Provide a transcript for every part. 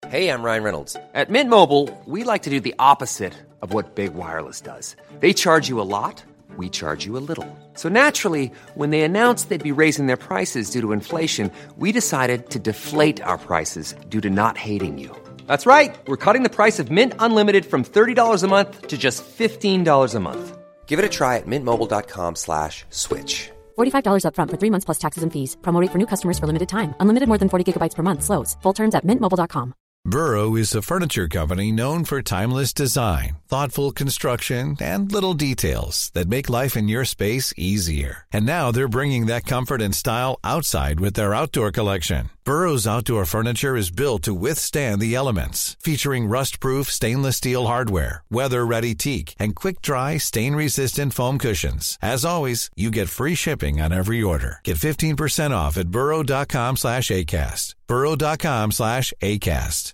Hey, I'm Ryan Reynolds. At Mint Mobile, we like to do the opposite of what Big Wireless does. They charge you a lot, we charge you a little. So naturally, when they announced they'd be raising their prices due to inflation, we decided to deflate our prices due to not hating you. That's right. We're cutting the price of Mint Unlimited from $30 a month to just $15 a month. Give it a try at mintmobile.com/switch. $45 up front for 3 months plus taxes and fees. Promo rate for new customers for limited time. Unlimited more than 40 gigabytes per month. Slows full terms at mintmobile.com. Burrow is a furniture company known for timeless design, thoughtful construction, and little details that make life in your space easier. And now they're bringing that comfort and style outside with their outdoor collection. Burrow's outdoor furniture is built to withstand the elements, featuring rust-proof stainless steel hardware, weather-ready teak, and quick-dry, stain-resistant foam cushions. As always, you get free shipping on every order. Get 15% off at burrow.com/ACAST. burrow.com/ACAST.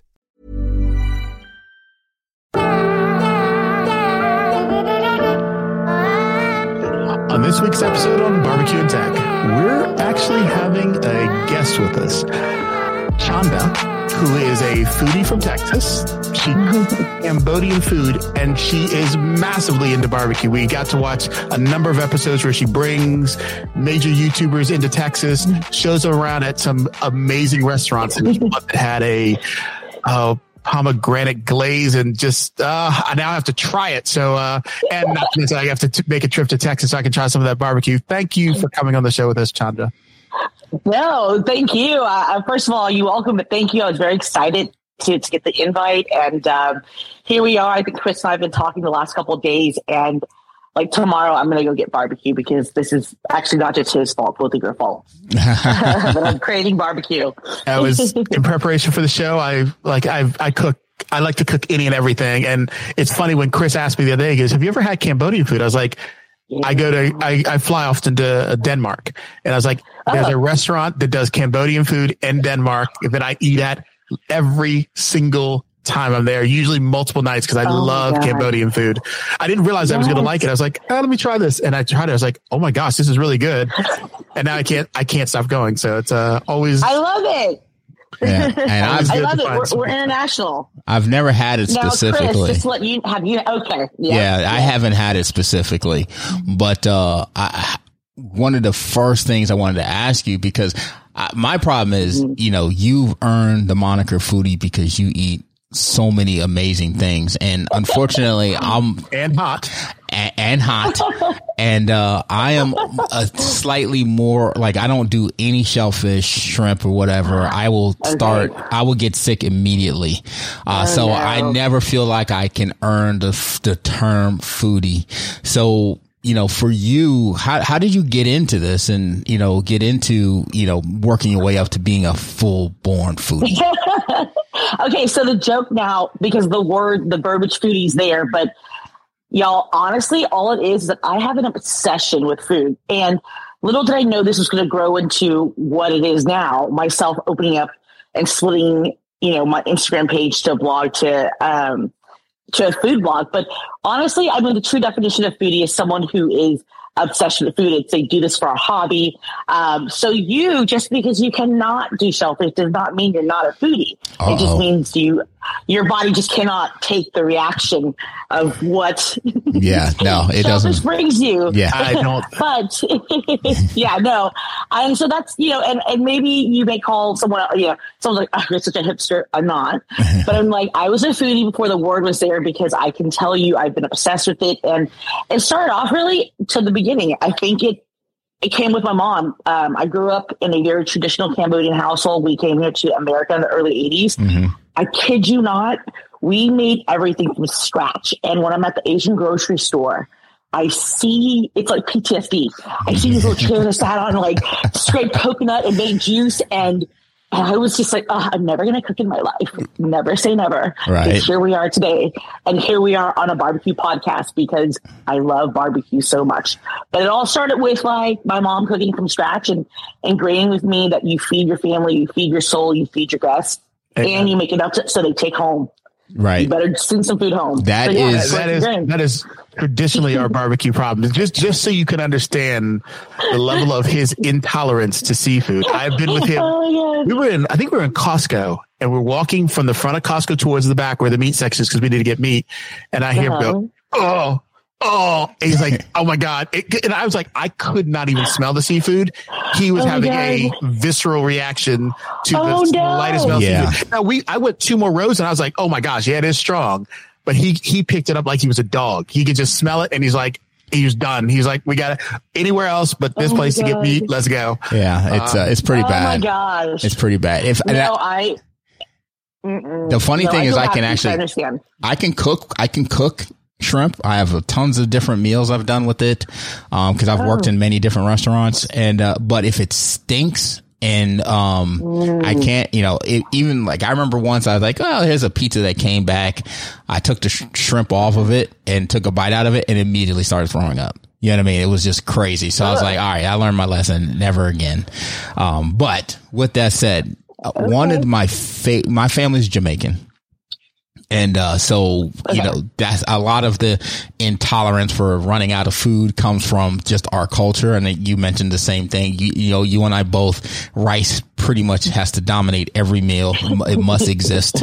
On this week's episode on Barbecue and Tech, we're actually having a guest with us, Chanda, who is a foodie from Texas. She cooks Cambodian food, and she is massively into barbecue. We got to watch a number of episodes where she brings major YouTubers into Texas, shows them around at some amazing restaurants, and one that had a pomegranate glaze, and just I now have to try it. So and not to mention I have to make a trip to Texas so I can try some of that barbecue. Thank you for coming on the show with us, Chanda. No, thank you. First of all, you're welcome, but thank you. I was very excited to get the invite, and here we are. I think Chris and I have been talking the last couple of days, and like tomorrow I'm going to go get barbecue, because this is actually not just his fault, both of your fault. But I'm craving barbecue. I was in preparation for the show. I cook. I like to cook any and everything. And it's funny, when Chris asked me the other day, he goes, "Have you ever had Cambodian food?" I was like, yeah. I fly often to Denmark, and I was like, there's a restaurant that does Cambodian food in Denmark that I eat at every single time I'm there, usually multiple nights, because I love Cambodian food. I didn't realize I was going to like it. I was like, let me try this. And I tried it. I was like, oh my gosh, this is really good. And now I can't stop going. So it's always. I love it. Yeah, and I love it. We're international. I've never had it specifically. Now, Chris, just let you have you. Okay. Yeah, I haven't had it specifically, but one of the first things I wanted to ask you, because my problem is, you've earned the moniker foodie because you eat so many amazing things, and unfortunately I'm hot and I am a slightly more like, I don't do any shellfish, shrimp, or whatever. I will get sick immediately. So I never feel like I can earn the term foodie. So for you, how did you get into this, and, get into, working your way up to being a full-born foodie? Okay, so the joke now, because the verbiage foodie's there, but y'all, honestly, all it is that I have an obsession with food. And little did I know this was going to grow into what it is now, myself opening up and splitting, my Instagram page to a blog, to a food blog. But honestly, I mean, the true definition of foodie is someone who is obsessed with food. It's, they do this for a hobby. So just because you cannot do shellfish does not mean you're not a foodie. It just means your body just cannot take the reaction of what it doesn't brings you. Yeah, I don't. But and so that's, and maybe you may call someone, someone's like, oh, you're such a hipster. I'm not, but I'm like, I was a foodie before the word was there, because I can tell you I've been obsessed with it. And it started off really to the beginning. I think it came with my mom. I grew up in a very traditional Cambodian household. We came here to America in the early 80s. Mm-hmm. I kid you not, we made everything from scratch. And when I'm at the Asian grocery store, I see, it's like PTSD. I see these little chairs I sat on, like scraped coconut and made juice. And I was just like, I'm never going to cook in my life. Never say never. Right. And here we are today. And here we are on a barbecue podcast, because I love barbecue so much. But it all started with like my mom cooking from scratch and ingraining with me that you feed your family, you feed your soul, you feed your guests, and you make it up so they take home. Right. You better send some food home. That is traditionally our barbecue problem. Just so you can understand the level of his intolerance to seafood. I've been with him. I think we were in Costco, and we're walking from the front of Costco towards the back where the meat section is because we need to get meat. And I hear him go, oh. And he's like, oh my God. And I was like, I could not even smell the seafood. He was having a visceral reaction to the lightest smell of seafood. Now I went 2 more rows and I was like, oh my gosh, yeah, it is strong. But he picked it up like he was a dog. He could just smell it and he's like, he was done. He's like, we got it anywhere else but this place to get meat. Let's go. Yeah, it's pretty bad. Oh my gosh. It's pretty bad. The funny thing is I can cook shrimp. I have tons of different meals I've done with it. Cause I've worked in many different restaurants and, but if it stinks and, I can't, even like I remember once I was like, oh, here's a pizza that came back. I took the shrimp off of it and took a bite out of it and immediately started throwing up. You know what I mean? It was just crazy. So I was like, all right, I learned my lesson, never again. But with that said, one of my family's Jamaican. And, that's a lot of the intolerance for running out of food comes from just our culture. And you mentioned the same thing. You and I both, rice pretty much has to dominate every meal. It must exist.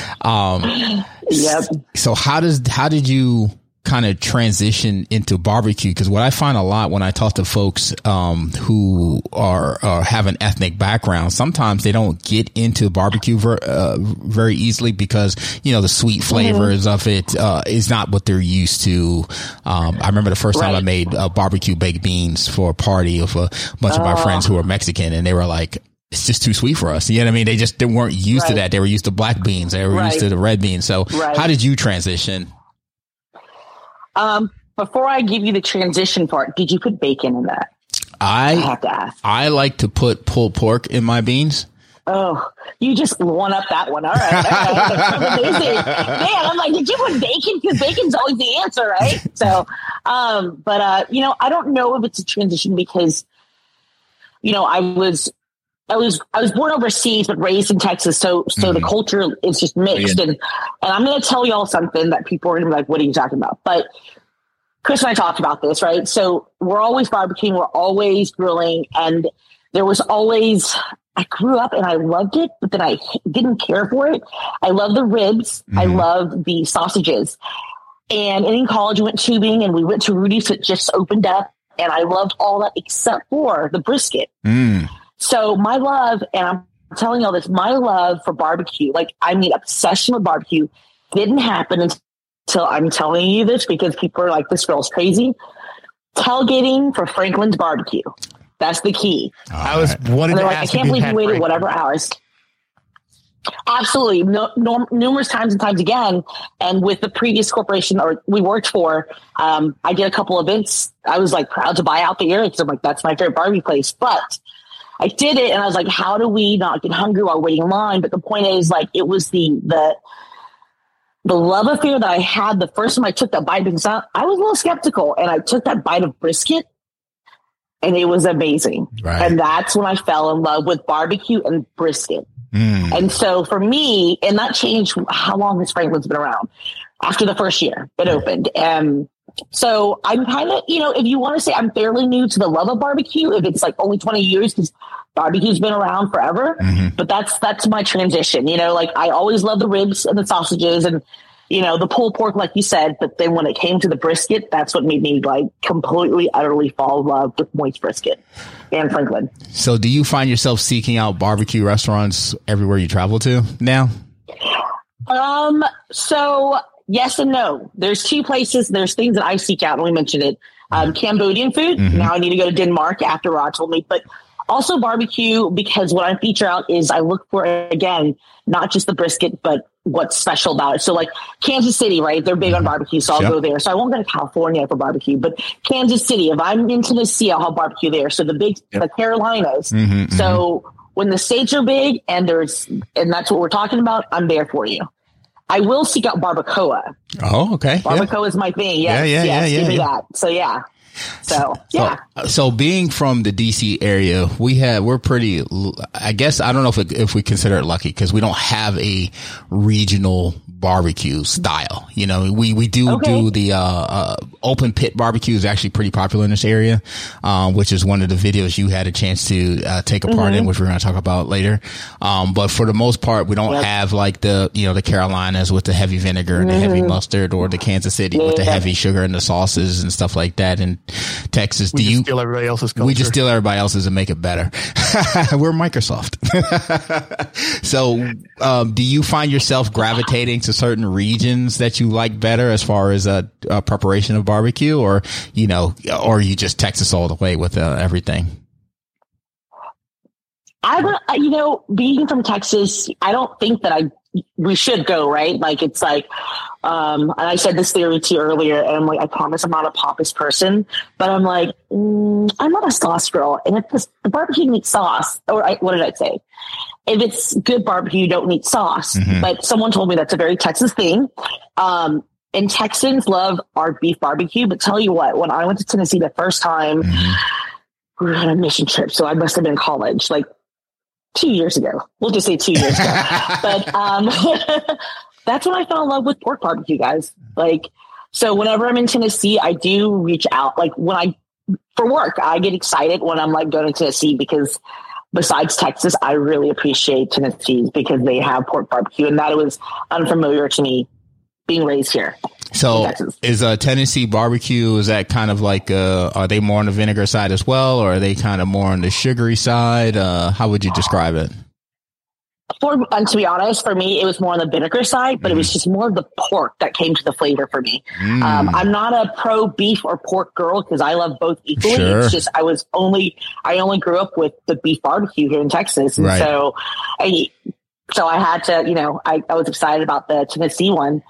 Yep. So how did you kind of transition into barbecue? Because what I find a lot when I talk to folks who are have an ethnic background, sometimes they don't get into barbecue very easily because the sweet flavors of it is not what they're used to. I remember the first time I made barbecue baked beans for a party of a bunch of my friends who are Mexican, and they were like, it's just too sweet for us. You know what I mean? They weren't used to that. They were used to black beans. They were used to the red beans. So how did you transition? Before I give you the transition part, did you put bacon in that? I have to ask. I like to put pulled pork in my beans. Oh, you just won up that one. All right. Amazing. Man, I'm like, did you put bacon? Because bacon's always the answer, right? So, I don't know if it's a transition because, I was born overseas, but raised in Texas. So the culture is just mixed. And I'm going to tell y'all something that people are going to be like, what are you talking about? But Chris and I talked about this, right? So we're always barbecuing. We're always grilling. And there was always, I grew up and I loved it, but then I didn't care for it. I love the ribs. I love the sausages. And in college, we went tubing and we went to Rudy's. It just opened up and I loved all that except for the brisket. So my love, and I'm telling y'all this, my love for barbecue, obsession with barbecue didn't happen until I'm telling you this because people are like, this girl's crazy. Tailgating for Franklin's Barbecue. That's the key. I was wanting to ask. I can't believe you waited whatever hours. Absolutely. Numerous times and times again. And with the previous corporation we worked for, I did a couple events. I was like proud to buy out the area because I'm like, that's my favorite barbecue place. But I did it and I was like, how do we not get hungry while waiting in line? But the point is it was the love affair that I had the first time I took that bite because I was a little skeptical and I took that bite of brisket and it was amazing. Right. And that's when I fell in love with barbecue and brisket. And so for me, and that changed how long has Franklin's been around after the first year it opened. So I'm kind of, if you want to say I'm fairly new to the love of barbecue, if it's only 20 years, because barbecue's been around forever, but that's my transition. I always loved the ribs and the sausages and, the pulled pork, like you said, but then when it came to the brisket, that's what made me completely, utterly fall in love with moist brisket and Franklin. So do you find yourself seeking out barbecue restaurants everywhere you travel to now? So yes and no. There's 2 places. There's things that I seek out, and we mentioned it. Cambodian food. Now I need to go to Denmark after Rod told me, but also barbecue, because what I feature out is I look for, again, not just the brisket, but what's special about it. So Kansas City, right? They're big on barbecue, so I'll go there. So I won't go to California for barbecue, but Kansas City, if I'm in Tennessee, I'll have barbecue there. So the Carolinas. So when the states are big and that's what we're talking about, I'm there for you. I will seek out barbacoa. Oh, okay. Barbacoa is my thing. Yes, give me that. So yeah. So, yeah. So being from the DC area, we're pretty, I guess, I don't know if we consider it lucky because we don't have a regional barbecue style. You know, we do the, open pit barbecue is actually pretty popular in this area, which is one of the videos you had a chance to, take a part in, which we're going to talk about later. But for the most part, we don't have like the Carolinas with the heavy vinegar and the heavy mustard, or the Kansas City with the heavy sugar and the sauces and stuff like that. And Texas, we just steal everybody else's culture. We just steal everybody else's and make it better. We're Microsoft. So, do you find yourself gravitating to certain regions that you like better as far as a preparation of barbecue, or you just Texas all the way with everything? Being from Texas, I don't think that we should go, right? Like, it's like, and I said this theory to you earlier, and I'm like, I promise I'm not a pompous person, but I'm like, I'm not a sauce girl. And if the barbecue needs sauce, what did I say? If it's good barbecue, you don't need sauce. But someone told me that's a very Texas thing. And Texans love our beef barbecue, but tell you what, when I went to Tennessee the first time, we were on a mission trip. So I must have been in college, like 2 years ago. We'll just say 2 years ago. But that's when I fell in love with pork barbecue, guys. Like, so whenever I'm in Tennessee, I do reach out. Like for work, I get excited when I'm like going to Tennessee, because besides Texas, I really appreciate Tennessee because they have pork barbecue, and that was unfamiliar to me being raised here. So is Tennessee barbecue, is that kind of like, are they more on the vinegar side as well, or are they kind of more on the sugary side? How would you describe it? To be honest, for me, it was more on the vinegar side, but it was just more of the pork that came to the flavor for me. I'm not a pro beef or pork girl because I love both equally. Sure. It's just I only grew up with the beef barbecue here in Texas, and so I had to, I was excited about the Tennessee one.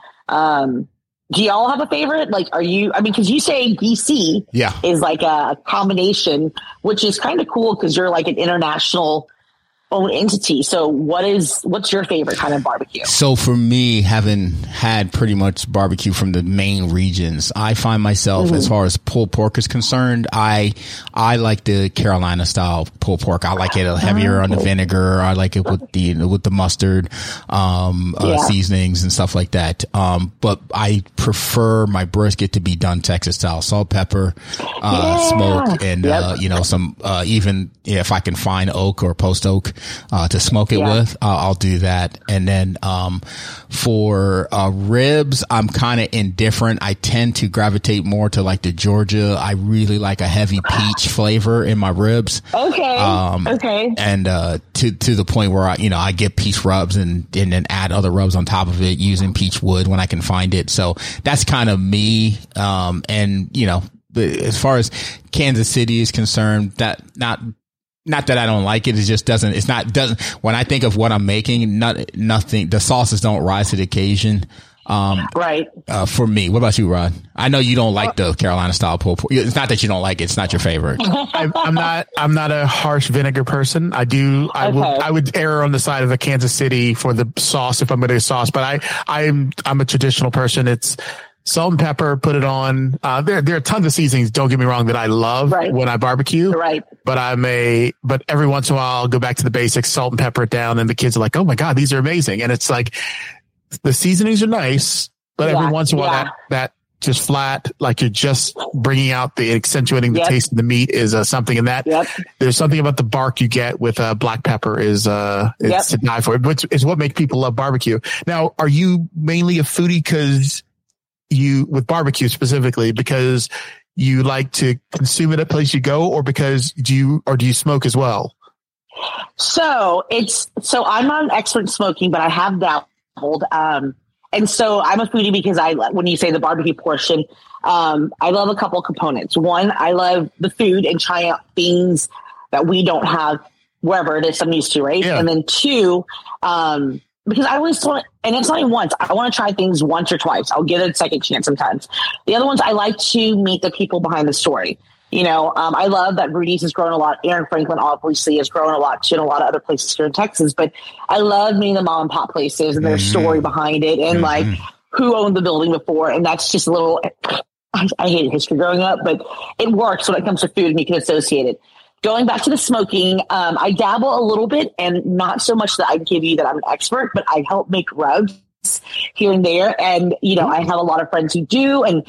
Do y'all have a favorite? Like, because you say DC is like a combination, which is kind of cool because you're like an international own entity. So what's your favorite kind of barbecue? So for me, having had pretty much barbecue from the main regions, I find myself, as far as pulled pork is concerned, I like the Carolina style pulled pork. I like it heavier on the vinegar. I like it with the mustard, seasonings and stuff like that. But I prefer my brisket to be done Texas style, salt, pepper, smoke, and, some, even if I can find oak or post oak, to smoke it with, I'll do that. And then, for, ribs, I'm kind of indifferent. I tend to gravitate more to like the Georgia. I really like a heavy peach flavor in my ribs. Okay. And, to the point where I get peach rubs and then add other rubs on top of it using peach wood when I can find it. So that's kind of me. As far as Kansas City is concerned, not that I don't like it. It just doesn't, when I think of what I'm making, nothing, the sauces don't rise to the occasion. For me. What about you, Rod? I know you don't like the Carolina style pulled pork. It's not that you don't like it. It's not your favorite. I'm not a harsh vinegar person. I would err on the side of a Kansas City for the sauce if I'm going to do sauce, but I'm a traditional person. It's salt and pepper, put it on. There are tons of seasonings, don't get me wrong, that I love when I barbecue. Right. But but every once in a while I'll go back to the basics, salt and pepper it down, and the kids are like, oh my God, these are amazing. And it's like, the seasonings are nice, but every once in a while that just flat, like you're just bringing out accentuating the taste of the meat is something in that. There's something about the bark you get with black pepper is to die for. But it's what makes people love barbecue. Now, are you mainly a foodie with barbecue specifically because you like to consume it at place you go, or because do you smoke as well? So I'm not an expert in smoking, but I have dabbled. And so I'm a foodie because when you say the barbecue portion, I love a couple components. One, I love the food and trying out things that we don't have wherever it is I'm used to, right? Yeah. And then two, because I always want, and it's not even once, I want to try things once or twice. I'll give it a second chance sometimes. The other ones, I like to meet the people behind the story. I love that Rudy's has grown a lot. Aaron Franklin obviously has grown a lot too, in a lot of other places here in Texas, but I love meeting the mom and pop places and their story behind it and like who owned the building before. And that's just a little I hated history growing up, but it works when it comes to food and you can associate it. Going back to the smoking, I dabble a little bit, and not so much that I give you that I'm an expert, but I help make rubs here and there. And, I have a lot of friends who do. And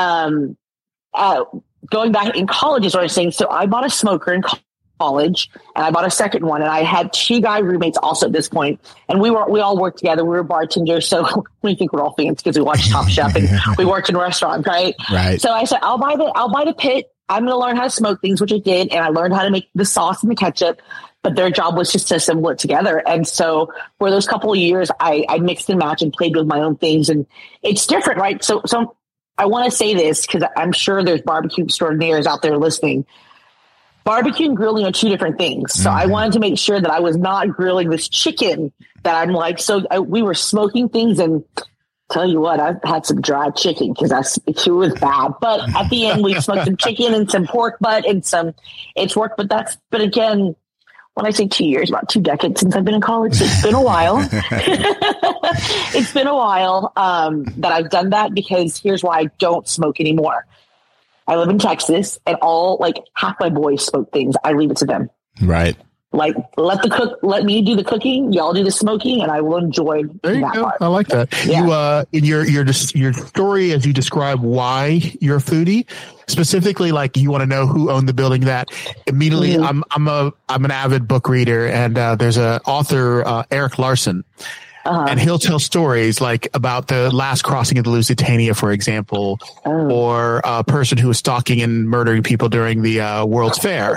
going back in college is what I was saying. So I bought a smoker in college, and I bought a second one, and I had 2 guy roommates also at this point. And we all worked together. We were bartenders. So we think we're all fans because we watched Top Chef and we worked in restaurants, right? Right. So I said, I'll buy the pit. I'm going to learn how to smoke things, which I did. And I learned how to make the sauce and the ketchup, but their job was just to assemble it together. And so for those couple of years, I mixed and matched and played with my own things, and it's different, right? So I want to say this because I'm sure there's barbecue extraordinaires out there listening. Barbecue and grilling are 2 different things. So I wanted to make sure that I was not grilling this chicken that I'm like, we were smoking things, and tell you what, I've had some dry chicken because it was bad. But at the end, we smoked some chicken and some pork butt and it's worked. But again, when I say 2 years, about 2 decades since I've been in college, so it's been a while. It's been a while that I've done that, because here's why I don't smoke anymore. I live in Texas, and half my boys smoke things. I leave it to them. Right. Like, let me do the cooking. Y'all do the smoking, and I will enjoy there you that go. part. I like that. Yeah. You, in your story, as you describe why you're a foodie, specifically, like, you want to know who owned the building that immediately. I'm an avid book reader, and there's a author, Eric Larson. And he'll tell stories like about the last crossing of the Lusitania, for example, or a person who was stalking and murdering people during the World's Fair.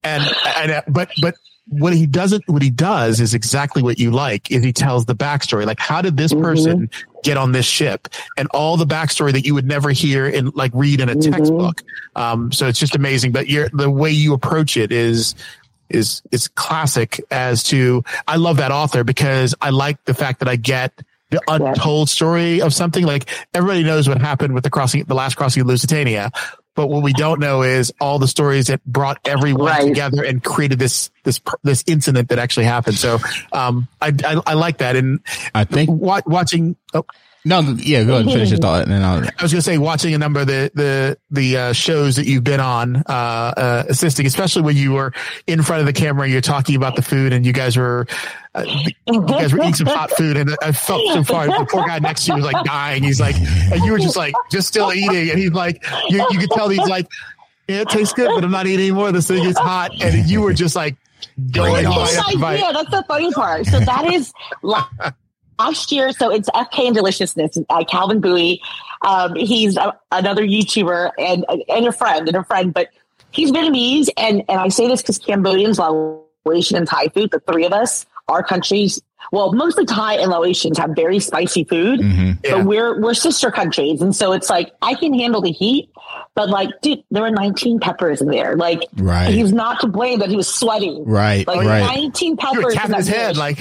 But what he does is exactly what you like, is he tells the backstory. Like, how did this person get on this ship, and all the backstory that you would never hear in, like, read in a textbook. So it's just amazing. But the way you approach it is classic. As to, I love that author because I like the fact that I get the untold story of something. Like, everybody knows what happened with the last crossing of Lusitania, but what we don't know is all the stories that brought everyone together and created this incident that actually happened. So I like that, and I think watching. No, yeah, go ahead and finish your thought. And then I was going to say, watching a number of the shows that you've been on, assisting, especially when you were in front of the camera, you're talking about the food, and you guys were eating some hot food, and I felt so far. The poor guy next to you was like dying. He's like, and you were just still eating, and he's like, you could tell he's like, yeah, it tastes good, but I'm not eating anymore. This thing is hot, and you were just like going bite. Yeah, that's the funny part. So that is. Last year, so it's FK and Deliciousness, Calvin Bowie. He's another YouTuber and a friend, but he's Vietnamese. And I say this because Cambodians, Laotian, and Thai food, the 3 of us, our countries, well, mostly Thai and Laotians have very spicy food, but we're sister countries. And so it's like, I can handle the heat, but like, dude, there were 19 peppers in there. Like, he's not to blame that he was sweating. Right. Like 19 peppers. You were tapping his head like,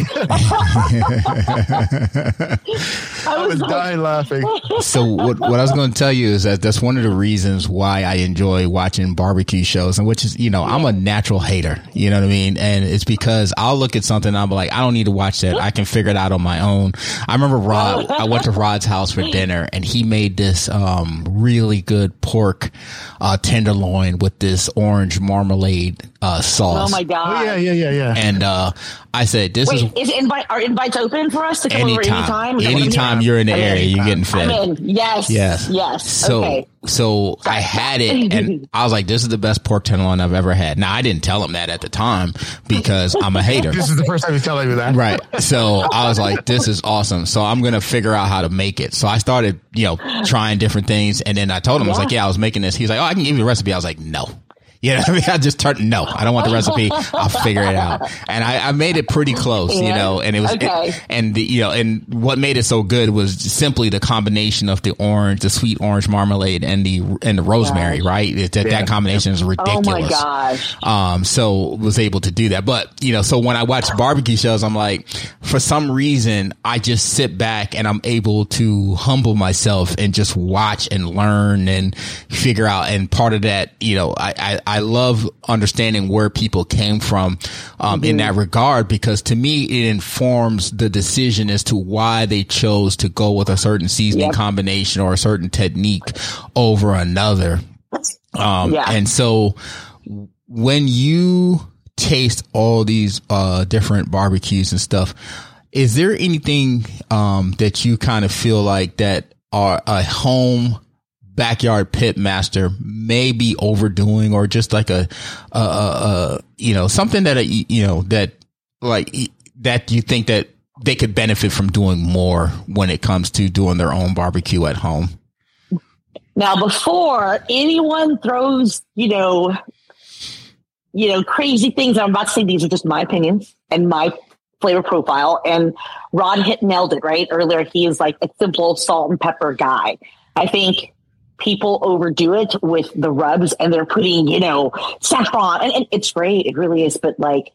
I was dying laughing. So what I was going to tell you is that's one of the reasons why I enjoy watching barbecue shows, and which is, I'm a natural hater, you know what I mean? And it's because I'll look at something and I'll be like, I don't need to watch that. I can figure it out on my own. I remember I went to Rod's house for dinner, and he made this really good pork tenderloin with this orange marmalade sauce. Oh my god! Oh, yeah. And I said, are invites open for us to come over anytime? Anytime you're in the area, you're getting fed. I'm in. Yes. So I had it, and I was like, this is the best pork tenderloin I've ever had. Now, I didn't tell him that at the time because I'm a hater. This is the first time he's telling you that. Right. So I was like, this is awesome. So I'm going to figure out how to make it. So I started, trying different things. And then I told him, I was like, I was making this. He's like, oh, I can give you the recipe. I was like, no. I just turned, no, I don't want the recipe. I'll figure it out. And I made it pretty close, and it was, and what made it so good was simply the combination of the sweet orange marmalade and the rosemary, right? That combination is ridiculous. Oh my gosh. So was able to do that. But, so when I watch barbecue shows, I'm like, for some reason, I just sit back and I'm able to humble myself and just watch and learn and figure out. And part of that, I I love understanding where people came from, in that regard, because to me, it informs the decision as to why they chose to go with a certain seasoning combination or a certain technique over another. And so when you taste all these, different barbecues and stuff, is there anything, that you kind of feel like that are a home backyard pit master may be overdoing, or just like a something that, that you think that they could benefit from doing more when it comes to doing their own barbecue at home? Now, before anyone throws, crazy things, I'm about to say these are just my opinions and my flavor profile. And Rod nailed it right earlier. He is like a simple salt and pepper guy. I think people overdo it with the rubs, and they're putting, saffron, and it's great. It really is. But like,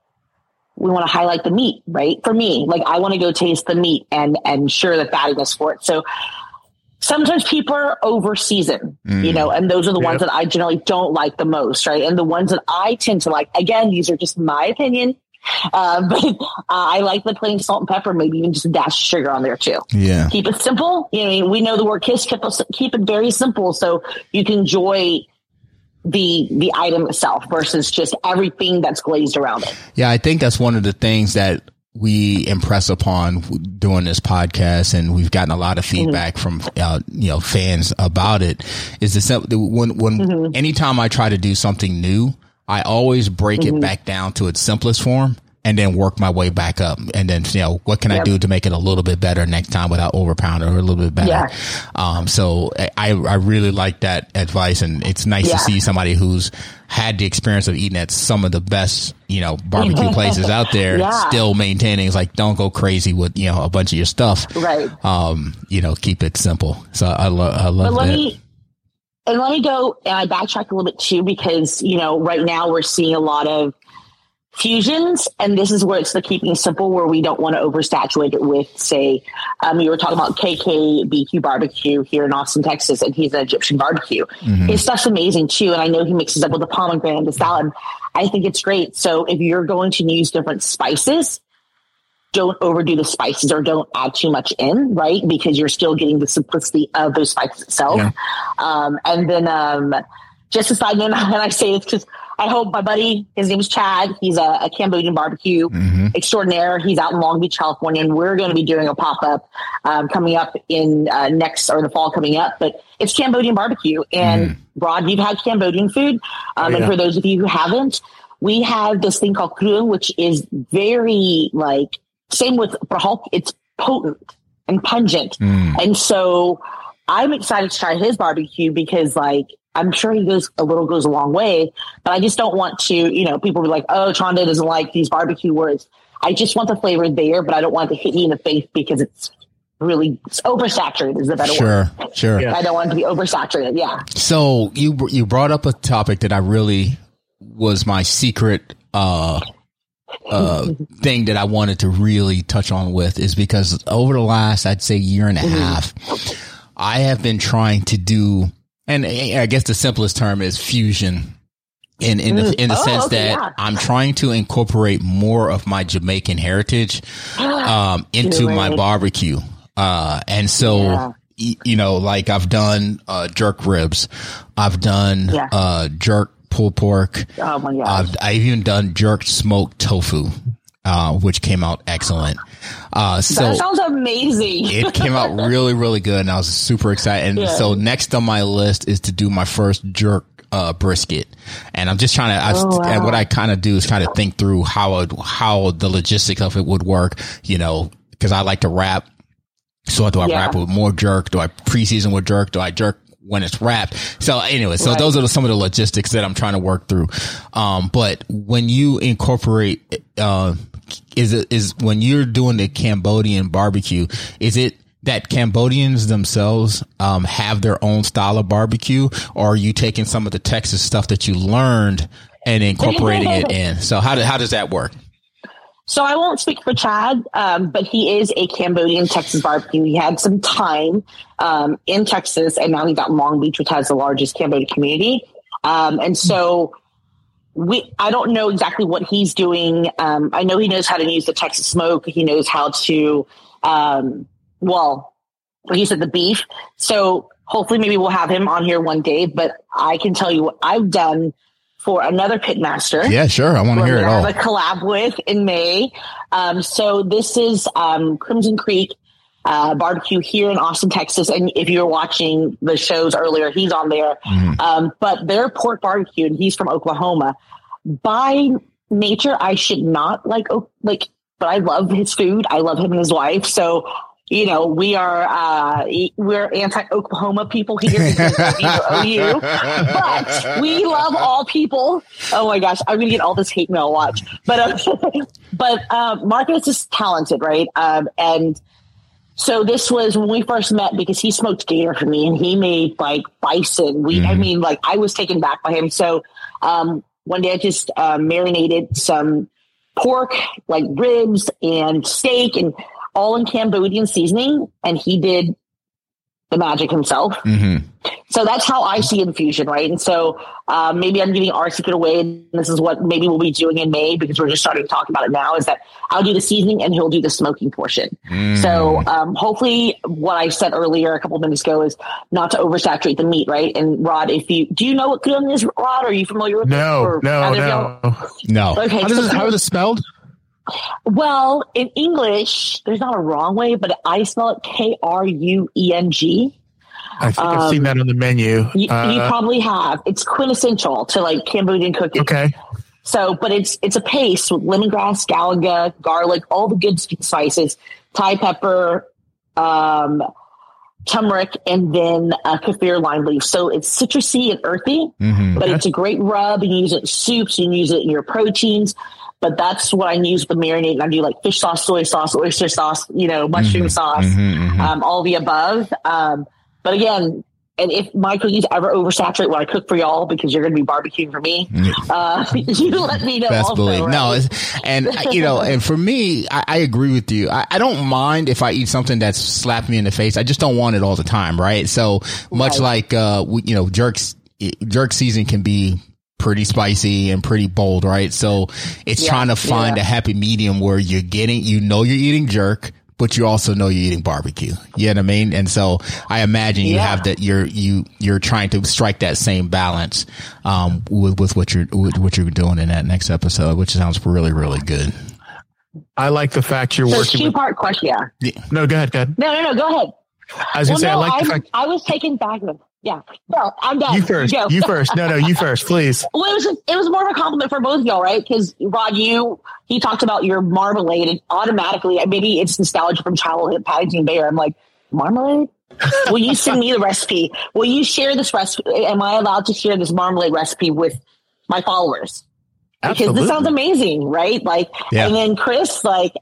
we want to highlight the meat, right? For me, like, I want to go taste the meat and share the fattiness for it. So sometimes people are over seasoned, and those are the ones that I generally don't like the most, right? And the ones that I tend to like, again, these are just my opinion. But I like the plain salt and pepper, maybe even just a dash of sugar on there too. Yeah. Keep it simple. We know the word KISS, keep it very simple so you can enjoy the item itself versus just everything that's glazed around it. Yeah, I think that's one of the things that we impress upon doing this podcast, and we've gotten a lot of feedback from fans about it. Is when anytime I try to do something new, I always break it back down to its simplest form and then work my way back up. And then, what can I do to make it a little bit better next time without overpounding, or a little bit better? Yeah. So I really like that advice, and it's nice to see somebody who's had the experience of eating at some of the best, barbecue places out there, still maintaining. It's like, don't go crazy with, a bunch of your stuff. Right. Keep it simple. So I love that. And let me go, and I backtrack a little bit too, because, right now we're seeing a lot of fusions, and this is where it's the keeping simple, where we don't want to oversaturate it with, say, we were talking about KKBQ barbecue here in Austin, Texas, and he's an Egyptian barbecue. His stuff's amazing too. And I know he mixes up with the pomegranate, the salad. I think it's great. So if you're going to use different spices, don't overdo the spices, or don't add too much in, right? Because you're still getting the simplicity of those spices itself. Yeah. And then just a side note, and I say this because I hope my buddy, his name is Chad. He's a Cambodian barbecue extraordinaire. He's out in Long Beach, California, and we're going to be doing a pop-up coming up in the fall coming up. But it's Cambodian barbecue. And Rod, you've had Cambodian food. And for those of you who haven't, we have this thing called krueng, which is very same with Brahulk, it's potent and pungent. And so I'm excited to try his barbecue because I'm sure he goes a long way, but I just don't want to, people be like, oh, Chanda doesn't like these barbecue words. I just want the flavor there, but I don't want it to hit me in the face because it's oversaturated is the better word. Sure. Yeah. I don't want it to be oversaturated. Yeah. So you brought up a topic that I really was my secret, thing that I wanted to really touch on with, is because over the last, I'd say, year and a half, I have been trying to do, and I guess the simplest term is fusion in the sense that I'm trying to incorporate more of my Jamaican heritage, into my barbecue. And so, I've done, jerk ribs. I've done, jerk pulled pork. Oh my gosh. I've even done jerk smoked tofu, which came out excellent. So that sounds amazing. It came out really, really good, and I was super excited. And so next on my list is to do my first jerk brisket, and I'm just trying to. And what I kind of do is kind of think through how the logistics of it would work. Because I like to wrap. So do I wrap it with more jerk? Do I pre-season with jerk? Do I jerk when it's wrapped? So anyway, those are some of the logistics that I'm trying to work through. But when you incorporate, is when you're doing the Cambodian barbecue, is it that Cambodians themselves, have their own style of barbecue, or are you taking some of the Texas stuff that you learned and incorporating it in? So how does that work? So I won't speak for Chad, but he is a Cambodian Texas barbecue. He had some time in Texas, and now he's out in Long Beach, which has the largest Cambodian community. And so I don't know exactly what he's doing. I know he knows how to use the Texas smoke. He knows how to, like you said, the beef. So hopefully maybe we'll have him on here one day, but I can tell you what I've done for another pitmaster. Yeah, sure. I want to hear it all. I have a collab with in May. So this is Crimson Creek barbecue here in Austin, Texas. And if you were watching the shows earlier, he's on there. But they're pork barbecue, and he's from Oklahoma. By nature, I should not but I love his food. I love him and his wife. So, you know, we're anti-Oklahoma people here because of OU, but we love all people. Oh my gosh, I'm going to get all this hate mail. Watch, but Marcus is talented, right? And so this was when we first met because he smoked gator for me and he made like bison. I was taken back by him. So one day I just marinated some pork, like ribs and steak, and all in Cambodian seasoning, and he did the magic himself. So that's how I see infusion, right? And so maybe I'm giving our secret away, and this is what maybe we'll be doing in May because we're just starting to talk about it now, is that I'll do the seasoning and he'll do the smoking portion. So hopefully what I said earlier a couple of minutes ago is not to oversaturate the meat, right? And Rod, do you know what Kudon is, Rod? Are you familiar with it? No. Okay. How is it spelled? Well, in English, there's not a wrong way, but I spell it Krung. I think I've seen that on the menu. You probably have. It's quintessential to like Cambodian cooking. Okay. So, but it's a paste with lemongrass, galaga, garlic, all the good spices, Thai pepper, turmeric, and then kaffir lime leaf. So it's citrusy and earthy, but it's a great rub. You can use it in soups. You can use it in your proteins. But that's what I use with the marinade. I do like fish sauce, soy sauce, oyster sauce, mushroom sauce, all the above. But again, and if my cookies ever oversaturate when I cook for y'all because you're going to be barbecuing for me, you let me know. Best also, believe. right? No, and for me, I agree with you. I don't mind if I eat something that's slapped me in the face. I just don't want it all the time, right? So much like jerk season can be pretty spicy and pretty bold, right? So it's trying to find a happy medium where you're eating jerk, but you also know you're eating barbecue. You know what I mean? And so I imagine you have that you're trying to strike that same balance with what you're doing in that next episode, which sounds really, really good. I like the fact you're working. Two-part question. Yeah. No, go ahead. No, go ahead. I was going to say, I like the fact. I was taken back with. Yeah. No, I'm done. You first. Go. You first. No, you first, please. Well, it was more of a compliment for both of y'all, right? Because Rod, he talked about your marmalade, and automatically, maybe it's nostalgia from childhood, Paddington Bear. I'm like, marmalade? Will you send me the recipe? Will you share this recipe? Am I allowed to share this marmalade recipe with my followers? Because this sounds amazing, right? And then Chris,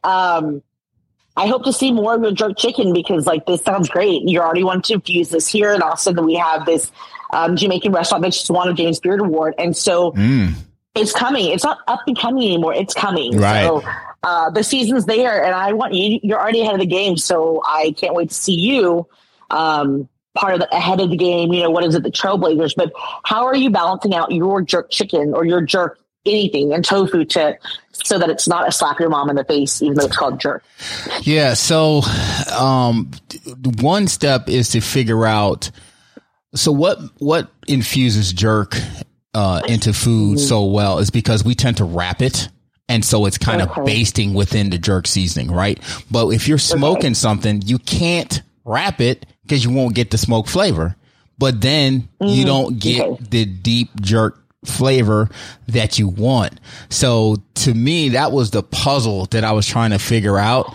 I hope to see more of your jerk chicken because this sounds great. You already want to infuse this here in Austin. That we have this Jamaican restaurant that just won a James Beard Award. And so it's coming. It's not up and coming anymore. It's coming. Right. So the season's there and I want you're already ahead of the game. So I can't wait to see you ahead of the game. What is it? The Trailblazers. But how are you balancing out your jerk chicken or your jerk anything and tofu so that it's not a slap your mom in the face, even though it's called jerk? Yeah. So, one step is to figure out, what infuses jerk, into food so well is because we tend to wrap it. And so it's kind of basting within the jerk seasoning, right? But if you're smoking something, you can't wrap it because you won't get the smoke flavor, but then you don't get the deep jerk flavor that you want. So to me, that was the puzzle that I was trying to figure out.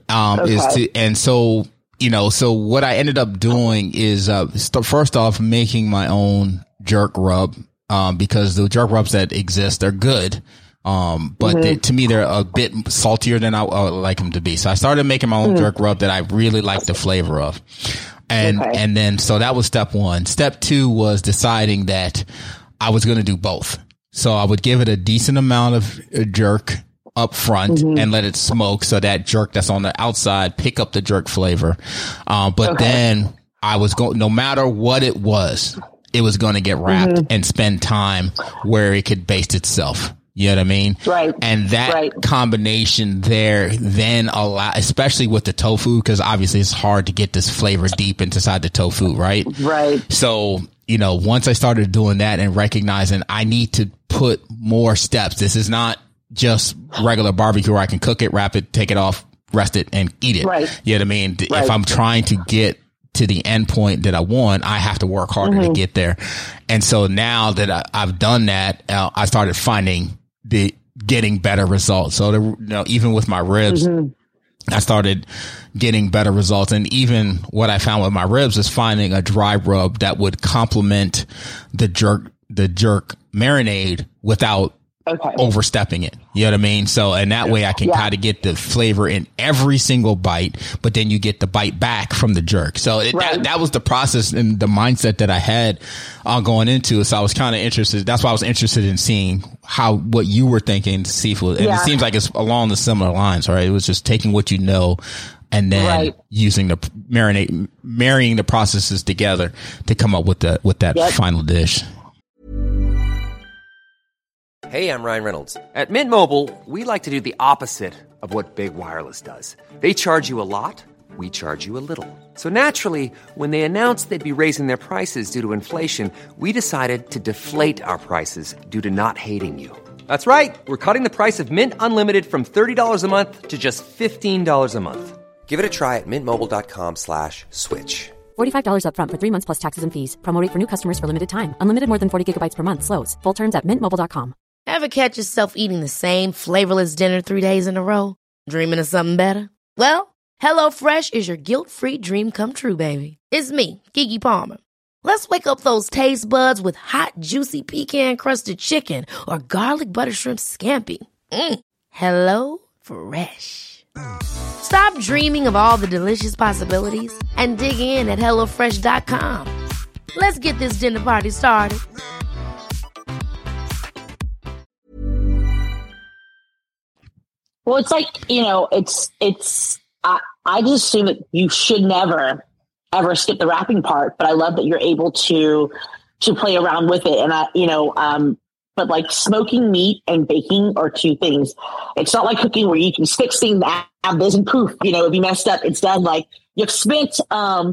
So what I ended up doing is, first off, making my own jerk rub, because the jerk rubs that exist, they're good. But to me, they're a bit saltier than I like them to be. So I started making my own jerk rub that I really like the flavor of. And then, so that was step one. Step two was deciding that I was going to do both. So I would give it a decent amount of jerk up front and let it smoke. So that jerk that's on the outside, pick up the jerk flavor. Then I was going, no matter what it was, it was going to get wrapped and spend time where it could baste itself. You know what I mean? Right. And that combination there then allow, especially with the tofu, because obviously it's hard to get this flavor deep inside the tofu, right? Right. So, you know, once I started doing that and recognizing I need to put more steps, this is not just regular barbecue where I can cook it, wrap it, take it off, rest it, and eat it. Right. You know what I mean? Right. If I'm trying to get to the end point that I want, I have to work harder to get there. And so now that I've done that, I started finding getting better results. So, you know, even with my ribs, I started getting better results. And even what I found with my ribs is finding a dry rub that would complement the jerk marinade without overstepping it. You know what I mean? So, and that way I can kind of get the flavor in every single bite, but then you get the bite back from the jerk. So that was the process and the mindset that I had going into it. So I was kind of interested. That's why I was interested in seeing what you were thinking seafood. And it seems like it's along the similar lines, right? It was just taking what you know and then using the marrying the processes together to come up with that final dish. Hey, I'm Ryan Reynolds. At Mint Mobile, we like to do the opposite of what Big Wireless does. They charge you a lot, we charge you a little. So naturally, when they announced they'd be raising their prices due to inflation, we decided to deflate our prices due to not hating you. That's right. We're cutting the price of Mint Unlimited from $30 a month to just $15 a month. Give it a try at mintmobile.com/switch. $45 up front for 3 months plus taxes and fees. Promo rate for new customers for limited time. Unlimited more than 40 gigabytes per month. Slows full terms at mintmobile.com. Ever catch yourself eating the same flavorless dinner 3 days in a row? Dreaming of something better? Well, HelloFresh is your guilt-free dream come true, baby. It's me, Keke Palmer. Let's wake up those taste buds with hot, juicy pecan-crusted chicken or garlic butter shrimp scampi. Hello Fresh. Stop dreaming of all the delicious possibilities and dig in at HelloFresh.com. Let's get this dinner party started. Well, it's like, you know, I just assume that you should never, ever skip the wrapping part, but I love that you're able to play around with it. And but like smoking meat and baking are two things. It's not like cooking where you can fix things, add this and poof, you know, if you messed up, it's done. Like you've spent,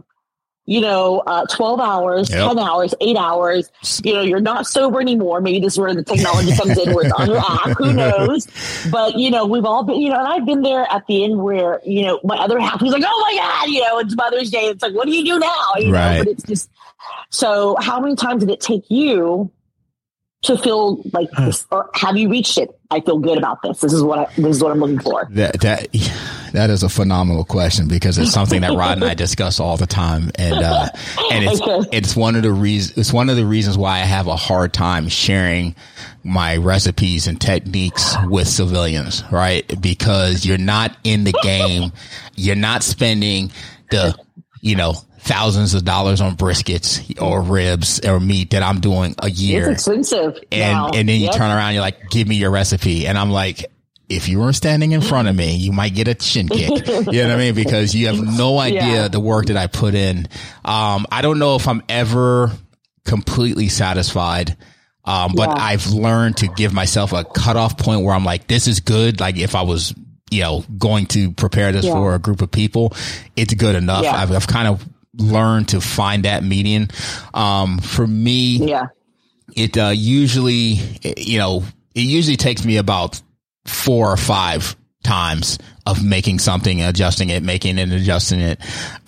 12 hours, 10 hours, 8 hours, you know, you're not sober anymore. Maybe this is where the technology comes in, where it's on your app, who knows? But, you know, we've all been, you know, and I've been there at the end where, you know, my other half was like, oh my God, you know, it's Mother's Day. It's like, what do you do now? You know, but it's just, so how many times did it take you to feel like this, or have you reached it? I feel good about this. This is what I'm looking for. That is a phenomenal question, because it's something that Rod and I discuss all the time, and it's one of the reasons why I have a hard time sharing my recipes and techniques with civilians, right? Because you're not in the game, you're not spending the, you know, thousands of dollars on briskets or ribs or meat that I'm doing a year. It's expensive. And then you turn around, you're like, give me your recipe. And I'm like, if you were standing in front of me, you might get a chin kick. You know what I mean? Because you have no idea the work that I put in. I don't know if I'm ever completely satisfied. But I've learned to give myself a cutoff point where I'm like, this is good. Like if I was, you know, going to prepare this for a group of people, it's good enough. I've kind of learned to find that median. For me, it usually takes me about 4 or 5 times of making something, adjusting it, making it and adjusting it.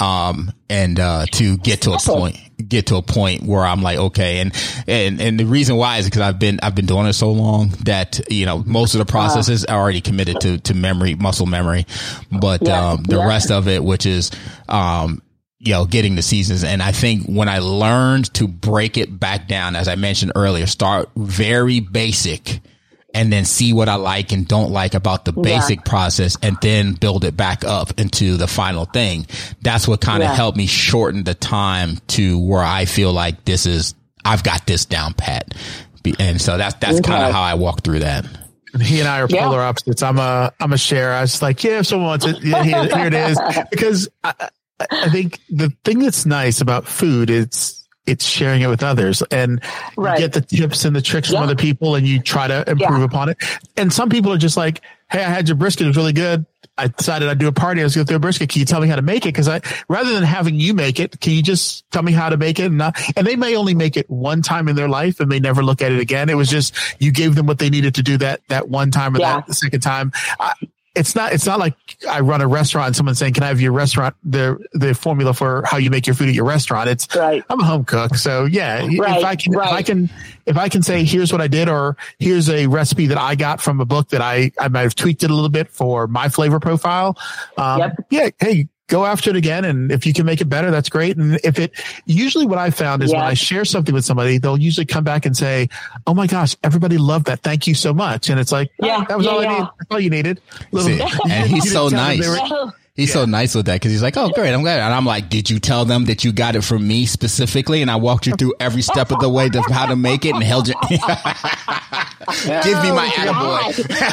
To get to a point where I'm like, okay. And the reason why is because I've been doing it so long that, you know, most of the processes are already committed to memory, muscle memory, but, the rest of it, which is, you know, getting the seasons. And I think when I learned to break it back down, as I mentioned earlier, start very basic and then see what I like and don't like about the basic process and then build it back up into the final thing. That's what kind of helped me shorten the time to where I feel like I've got this down pat. And so that's kind of how I walk through that. And he and I are polar opposites. I'm a sharer. I was just like, if someone wants it, here it is. Because I think the thing that's nice about food, it's it's sharing it with others, and you get the tips and the tricks from other people, and you try to improve upon it. And some people are just like, hey, I had your brisket. It was really good. I decided I'd do a party. I was going to do a brisket. Can you tell me how to make it? Because rather than having you make it, can you just tell me how to make it? And they may only make it one time in their life and they never look at it again. It was just, you gave them what they needed to do that one time or that second time. It's not like I run a restaurant and someone's saying, can I have your restaurant, the formula for how you make your food at your restaurant? It's I'm a home cook. So if I can say, here's what I did, or here's a recipe that I got from a book that I might have tweaked it a little bit for my flavor profile. Hey, go after it again. And if you can make it better, that's great. And usually what I found is when I share something with somebody, they'll usually come back and say, oh my gosh, everybody loved that. Thank you so much. And it's like, that was all I needed. That's all you needed. And he's so nice. He's so nice with that because he's like, oh, great, I'm glad. And I'm like, did you tell them that you got it from me specifically? And I walked you through every step of the way to how to make it and held you. Give me my attaboy.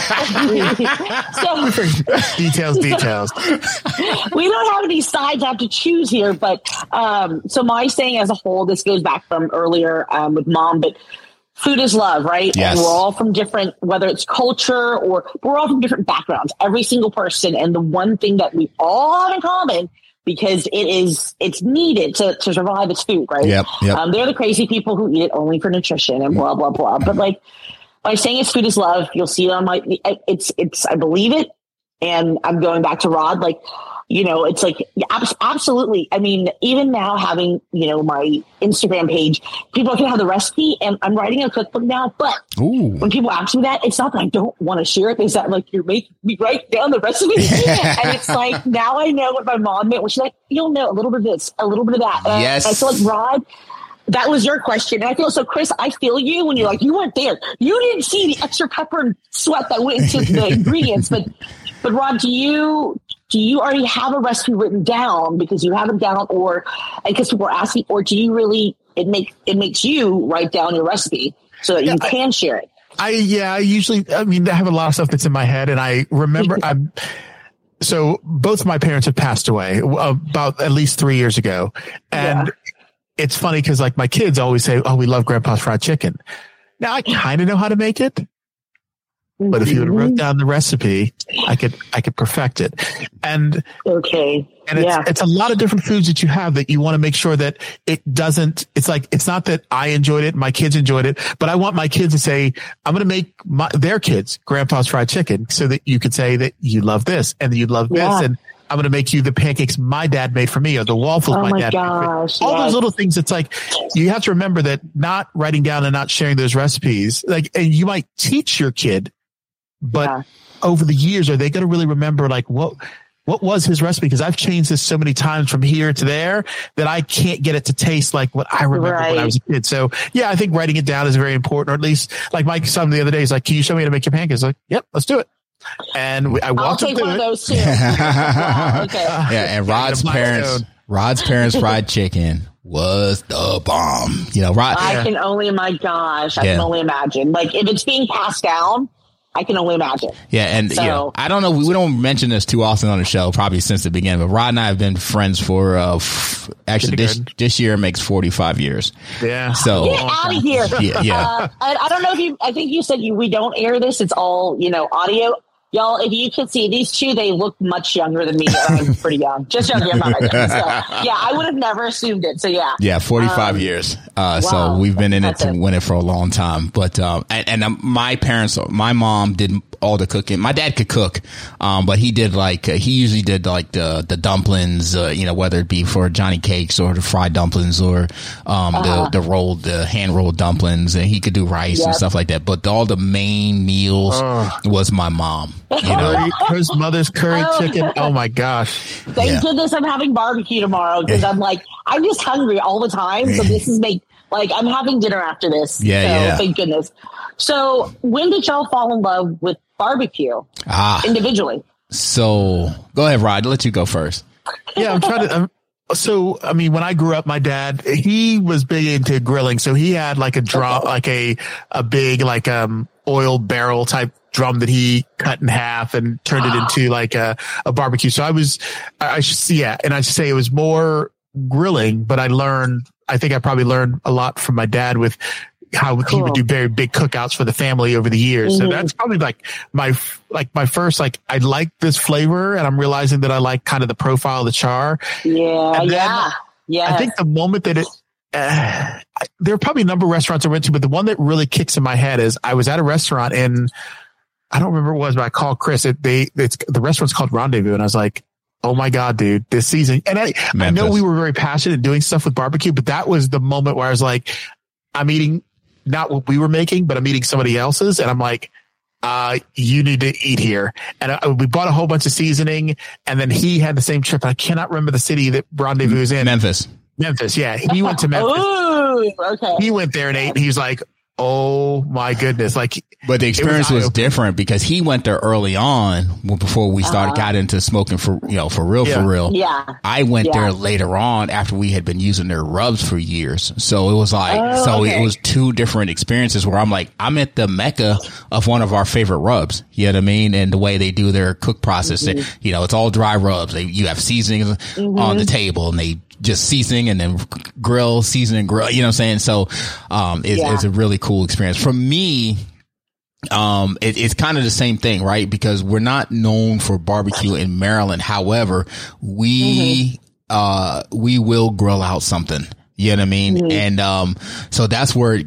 Details. We don't have any sides I have to choose here, but so my saying as a whole, this goes back from earlier with Mom, but food is love, right? Yes. And we're all from different, whether it's culture or we're all from different backgrounds, every single person. And the one thing that we all have in common, because it's needed to survive, is food, right? Yep. They're the crazy people who eat it only for nutrition and blah, blah, blah. But like by saying it's food is love, you'll see it on I believe it. And I'm going back to Rod, like, it's like, absolutely. I mean, even now having, my Instagram page, people can have the recipe, and I'm writing a cookbook now, but when people ask me that, it's not that I don't want to share it. It's that like, you're making me write down the recipe. And it's like, now I know what my mom meant when she's like, you'll know a little bit of this, a little bit of that. And yes. I feel like, Rod, that was your question. And I feel so, Chris, I feel you when you're like, you weren't there. You didn't see the extra pepper and sweat that went into the ingredients. But Rod, do you already have a recipe written down because you have it down, or because people are asking, or do you really, it makes you write down your recipe so that you can share it? I have a lot of stuff that's in my head, and I remember so both of my parents have passed away about at least 3 years ago. And it's funny because like my kids always say, oh, we love Grandpa's fried chicken. Now I kind of know how to make it. But if you would wrote down the recipe, I could perfect it. And it's a lot of different foods that you have that you want to make sure that it's not that I enjoyed it, my kids enjoyed it, but I want my kids to say, I'm going to make their kids Grandpa's fried chicken so that you could say that you love this and you love this. And I'm going to make you the pancakes my dad made for me, or the waffles my dad made for me. All those little things. It's like, you have to remember that not writing down and not sharing those recipes, and you might teach your kid, but over the years, are they going to really remember like what was his recipe? Because I've changed this so many times from here to there that I can't get it to taste like what I remember when I was a kid. So I think writing it down is very important, or at least like my son the other day is like, can you show me how to make your pancakes? Like, yep, let's do it. And I walked I'll take one of those too. Wow, okay. And Rod's parents fried chicken was the bomb. Rod. I can only imagine. Like if it's being passed down, I can only imagine. Yeah, and I don't know. We don't mention this too often on the show, probably since the beginning. But Rod and I have been friends for actually this year makes 45 years. Yeah. So get out of here. I don't know if I think you said we don't air this. It's all audio. Y'all, if you could see these two, they look much younger than me. I'm pretty young, just younger. I'm not right now. So, I would have never assumed it. So 45 years. So we've been in it to win it for a long time. But my parents, my mom did all the cooking. My dad could cook, but he did he usually did the dumplings. Whether it be for Johnny Cakes or the fried dumplings or the hand rolled dumplings, and he could do rice and stuff like that. But all the main meals was my mom. His mother's curry chicken. Oh my gosh! Thank goodness I'm having barbecue tomorrow, because I'm just hungry all the time. So this is I'm having dinner after this. Thank goodness. So when did y'all fall in love with barbecue individually? So go ahead, Rod. I'll let you go first. Yeah, I'm trying to. So, I mean, when I grew up, my dad, he was big into grilling. So he had like a drum, like a big, oil barrel type drum that he cut in half and turned it into like a barbecue. So I should say it was more grilling, but I learned I think I probably learned a lot from my dad with how he would do very big cookouts for the family over the years. So that's probably like my first, like, I like this flavor and I'm realizing that I like kind of the profile of the char. Yeah. I think the moment that there are probably a number of restaurants I went to, but the one that really kicks in my head is I was at a restaurant in, I don't remember what it was, but I called Chris. The restaurant's called Rendezvous. And I was like, oh my God, dude, this season. And I know we were very passionate doing stuff with barbecue, but that was the moment where I was like, I'm eating not what we were making, but I'm eating somebody else's. And I'm like, you need to eat here. And we bought a whole bunch of seasoning, and then he had the same trip. I cannot remember the city that Rendezvous is in. Memphis. Yeah. He went to Memphis. Ooh, okay. He went there and ate, and he was like, oh my goodness. Like, but the experience was different because he went there early on before we got into smoking for real. Yeah. I went there later on after we had been using their rubs for years. So it was like, it was two different experiences where I'm like, I'm at the mecca of one of our favorite rubs. You know what I mean? And the way they do their cook process, it's all dry rubs. You have seasonings on the table, and they just seasoning and then season and grill, you know what I'm saying? So, it's a really cool experience for me. It's kind of the same thing, right? Because we're not known for barbecue in Maryland. However, we will grill out something. You know what I mean? And, so that's where,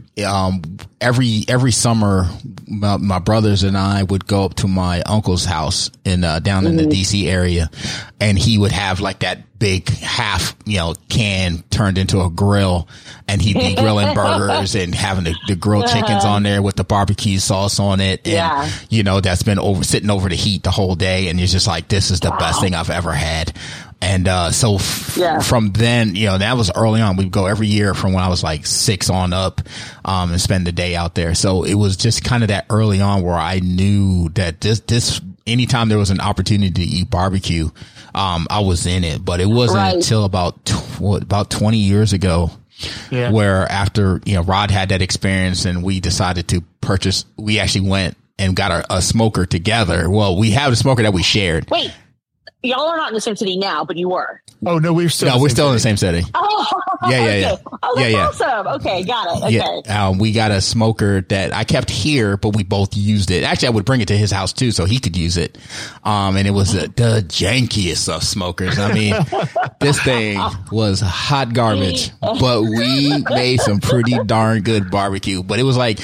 every summer, my brothers and I would go up to my uncle's house down in the DC area, and he would have like that big half, can turned into a grill, and he'd be grilling burgers and having the grilled chickens on there with the barbecue sauce on it. And, that's been sitting over the heat the whole day. And it's just like, this is the best thing I've ever had. And, from then, that was early on. We'd go every year from when I was like 6 on up, and spend the day out there. So it was just kind of that early on where I knew that this, anytime there was an opportunity to eat barbecue, I was in it. But it wasn't until about 20 years ago, where after, Rod had that experience and we decided to purchase, we actually went and got a smoker together. Well, we have a smoker that we shared. Wait. Y'all are not in the same city now, but you were. Oh no, we're still in the same city. Oh, yeah. Oh, that's awesome. Okay, got it. Okay. Yeah, we got a smoker that I kept here, but we both used it. Actually, I would bring it to his house too, so he could use it. And it was the jankiest of smokers. I mean, this thing was hot garbage, but we made some pretty darn good barbecue. But it was like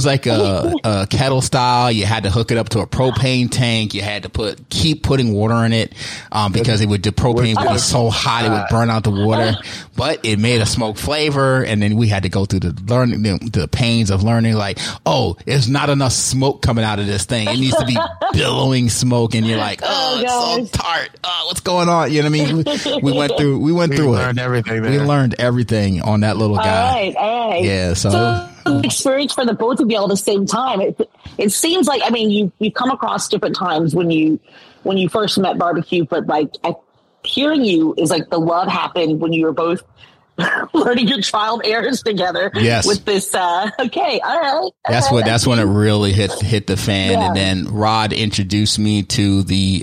a kettle style. You had to hook it up to a propane tank. You had to keep putting water in it, because the propane would be so hot it would burn out the water. But it made a smoke flavor, and then we had to go through the pains of learning, like, oh, there's not enough smoke coming out of this thing. It needs to be billowing smoke, and you're like, it's so tart. What's going on? You know what I mean? We went through learned everything there. We learned everything on that little guy. All right. Yeah. So experience for the both of you all at the same time. It seems like, I mean, you come across different times when you first met barbecue, but like hearing you is like the love happened when you were both learning your trial and errors together. Yes. With this, okay, all right. That's when it really hit the fan. Yeah. And then Rod introduced me to the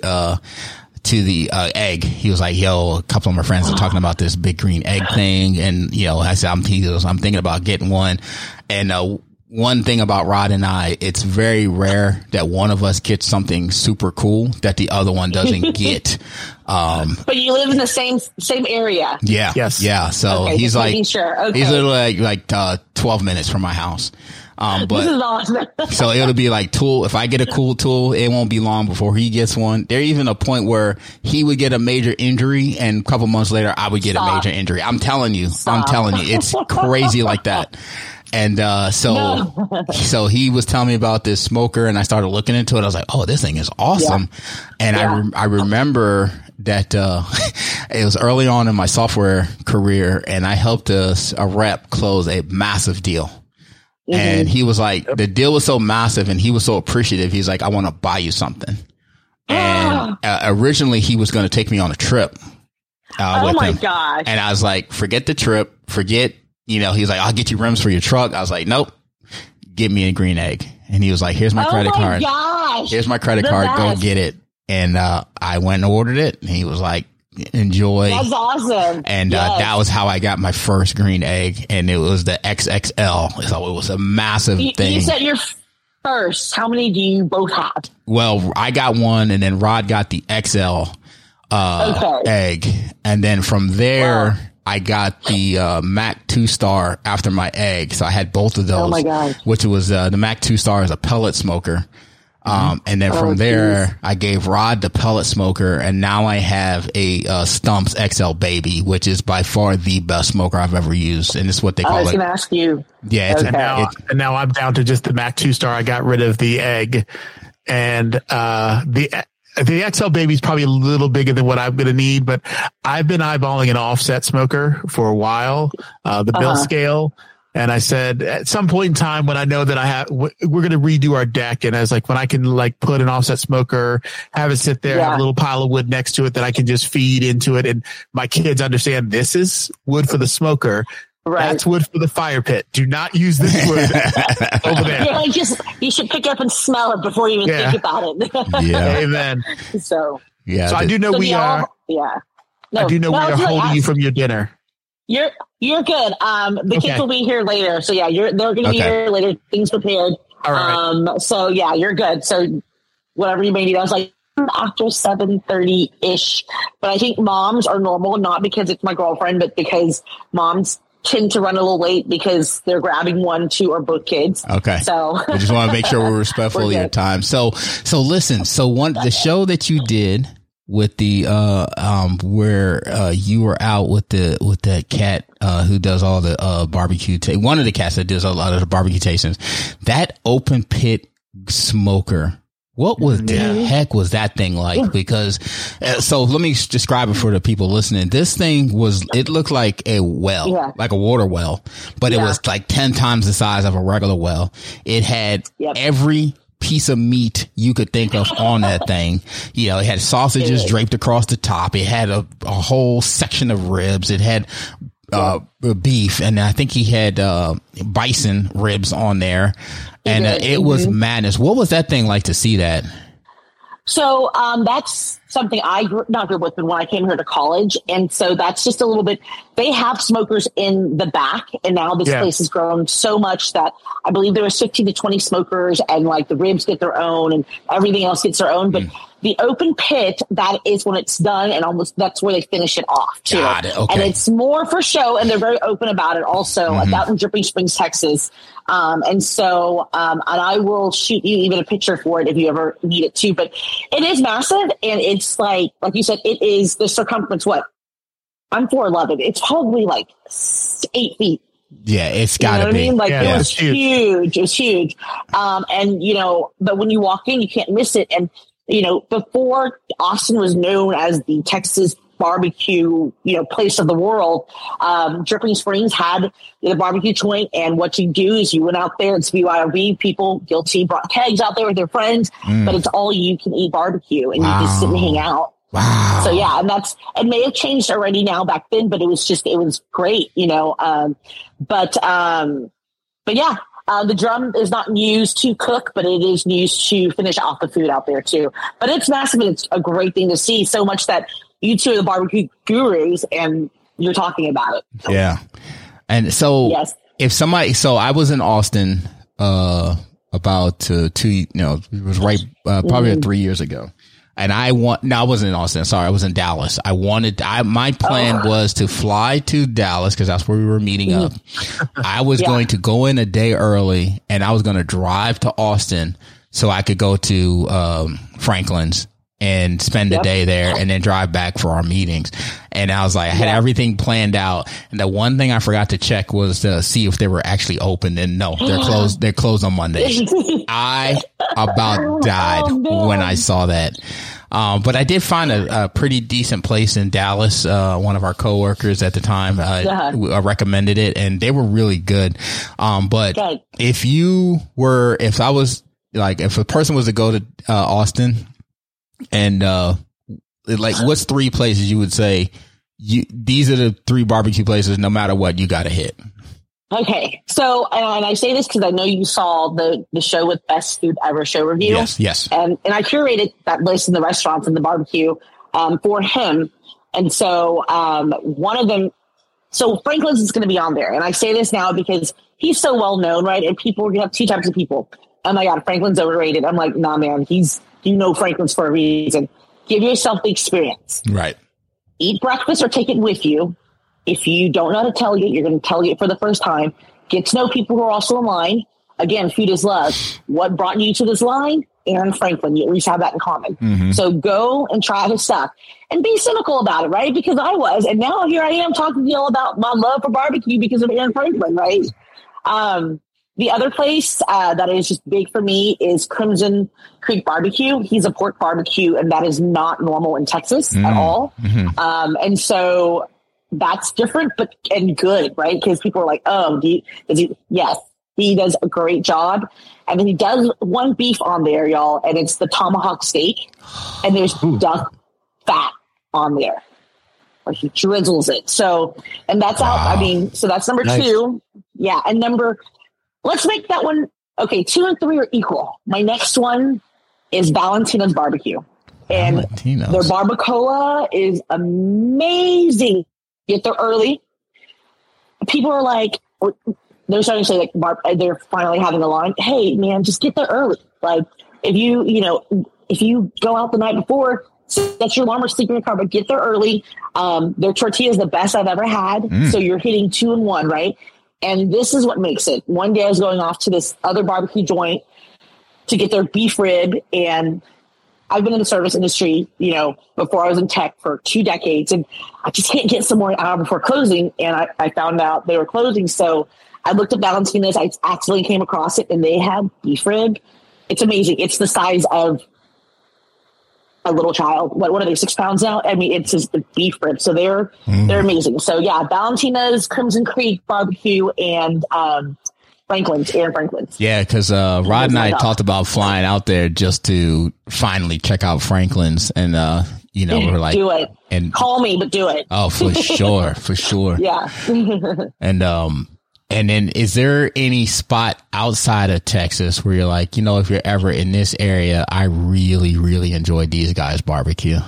egg. He was like, yo, a couple of my friends are talking about this big green egg thing. And, I said, I'm thinking about getting one. And, one thing about Rod and I, it's very rare that one of us gets something super cool that the other one doesn't get. But you live in the same area. Yeah. Yes. Yeah. So okay, he's like, he's literally like 12 minutes from my house. But this is awesome. So it'll be like tool. If I get a cool tool, it won't be long before he gets one. There's even a point where he would get a major injury, and a couple months later, I would get a major injury. I'm telling you, it's crazy like that. And, so he was telling me about this smoker, and I started looking into it. I was like, oh, this thing is awesome. Yeah. And I remember that, it was early on in my software career, and I helped a rep close a massive deal. Mm-hmm. And he was like, the deal was so massive and he was so appreciative. He's like, I want to buy you something. And originally he was going to take me on a trip, with him. Gosh. And I was like, forget the trip, he's like, I'll get you rims for your truck. I was like, nope, give me a green egg. And he was like, here's my credit card. Gosh. Here's my credit card. Go get it. And, I went and ordered it. And he was like, enjoy. That's awesome. And that was how I got my first green egg, and it was the XXL. So it was a massive thing. You said your first. How many do you both have? Well, I got one, and then Rod got the XL egg, and then from there I got the Mac 2-star after my egg. So I had both of those. Oh my God. Which was the Mac 2-star is a pellet smoker. And then from there, I gave Rod the pellet smoker, and now I have a Stumps XL Baby, which is by far the best smoker I've ever used, and it's what they call it. I was going to ask you. Yeah, and now I'm down to just the Mac 2-star. I got rid of the egg, and the XL Baby is probably a little bigger than what I'm going to need, but I've been eyeballing an offset smoker for a while, the Bill scale. And I said, at some point in time when I know that we're going to redo our deck. And I was like, when I can like put an offset smoker, have it sit there, have a little pile of wood next to it that I can just feed into it. And my kids understand this is wood for the smoker. Right. That's wood for the fire pit. Do not use this wood over there. Yeah, you should pick it up and smell it before you even think about it. Yeah. Amen. So I do know we are. Yeah. No, I do know we are holding you from your dinner. You're good. The kids will be here later. So they're going to be here later. Things prepared. All right. So you're good. So whatever you may need. I was like after 7:30 ish, but I think moms are normal, not because it's my girlfriend, but because moms tend to run a little late because they're grabbing one, two, or both kids. Okay. So I just want to make sure we're respectful of your time. So listen, the show that you did with the where you were out with that cat who does all the barbecue one of the cats that does a lot of the barbecue tastings, that open pit smoker, what was the heck was that thing like? Because so let me describe it for the people listening. This thing it looked like a well, like a water well, but it was like 10 times the size of a regular well. It had every piece of meat you could think of on that thing. You know, it had sausages draped across the top. It had a whole section of ribs. It had beef, and I think he had bison ribs on there, and it was madness. What was that thing like to see that? So that's something I grew up with when I came here to college. And so that's just a little bit, they have smokers in the back. And now this place has grown so much that I believe there was 15 to 20 smokers, and like the ribs get their own and everything else gets their own. But the open pit, that is when it's done, and almost that's where they finish it off too. Got it. Okay. And it's more for show, and they're very open about it also. Like out in Dripping Springs, Texas. And I will shoot you even a picture for it if you ever need it too. But it is massive, and it's like you said, it is the circumference. What? I'm 4'11". It's probably like 8 feet. Yeah, it's got to be. I mean? Like it was huge. It was huge. And but when you walk in, you can't miss it. And before Austin was known as the Texas barbecue, place of the world, Dripping Springs had the barbecue joint. And what you do is you went out there, it's BYOB, people guilty brought kegs out there with their friends, but it's all you can eat barbecue, and you just sit and hang out. Wow. So and it may have changed already now back then, but it was great, the drum is not used to cook, but it is used to finish off the food out there too. But it's massive, and it's a great thing to see, so much that you two are the barbecue gurus and you're talking about it. Yeah. And so if somebody, I was in Austin, about 2, it was right, probably 3 years ago. And I wasn't in Austin. Sorry. I was in Dallas. My plan was to fly to Dallas because that's where we were meeting up. I was going to go in a day early, and I was going to drive to Austin so I could go to, Franklin's and spend the day there, and then drive back for our meetings. And I was like, I had everything planned out. And the one thing I forgot to check was to see if they were actually open. And no, they're closed. They're closed on Mondays. I about died when I saw that. But I did find a pretty decent place in Dallas. One of our coworkers at the time, recommended it, and they were really good. But if a person was to go to, Austin, and what's 3 places you would say these are the 3 barbecue places no matter what you got to hit? Okay, so and I say this because I know you saw the show with Best Food Ever show review. Yes. And I curated that list in the restaurants and the barbecue for him. And so one of them, so Franklin's is going to be on there. And I say this now because he's so well known, right? And people, you have two types of people. Oh my God, Franklin's overrated. I'm like, nah, man, Franklin's for a reason. Give yourself the experience. Right. Eat breakfast or take it with you. If you don't know how to tailgate, you're going to tailgate for the first time. Get to know people who are also in line. Again, food is love. What brought you to this line? Aaron Franklin. You at least have that in common. Mm-hmm. So go and try his stuff and be cynical about it, right? Because I was, and now here I am talking to you all about my love for barbecue because of Aaron Franklin, right? The other place that is just big for me is Crimson Creek Barbecue. He's a pork barbecue, and that is not normal in Texas at all. Mm-hmm. And so that's different, and good, right? Because people are like, oh, yes, he does a great job. And then he does one beef on there, y'all, and it's the tomahawk steak. And there's duck fat on there. Like he drizzles it. So, and that's out. I mean, so that's number two. Yeah. And let's make that one. Okay. 2 and 3 are equal. My next one is Valentina's Barbecue. And their barbacoa is amazing. Get there early. People are like, they're starting to say like they're finally having a line. Hey man, just get there early. Like if you go out the night before, set your alarm or sleep in your car, but get there early. Their tortilla is the best I've ever had. So you're hitting 2 and 1, right? And this is what makes it. One day I was going off to this other barbecue joint to get their beef rib, and I've been in the service industry, before I was in tech for 2 decades, and I just can't get somewhere an hour before closing. And I found out they were closing. So I looked at Valentina's. I accidentally came across it, and they had beef rib. It's amazing. It's the size of a little child. What are they, 6 pounds now? I mean, it's just the beef rib. So they're amazing. So yeah, Valentina's, Crimson Creek Barbecue, and Aaron Franklin's. Yeah, because Rod and I talked about flying out there just to finally check out Franklin's, and we're like, do it and call me, but do it. Oh, for sure, for sure. Yeah. And then is there any spot outside of Texas where you're like, if you're ever in this area, I really, really enjoyed these guys' barbecue?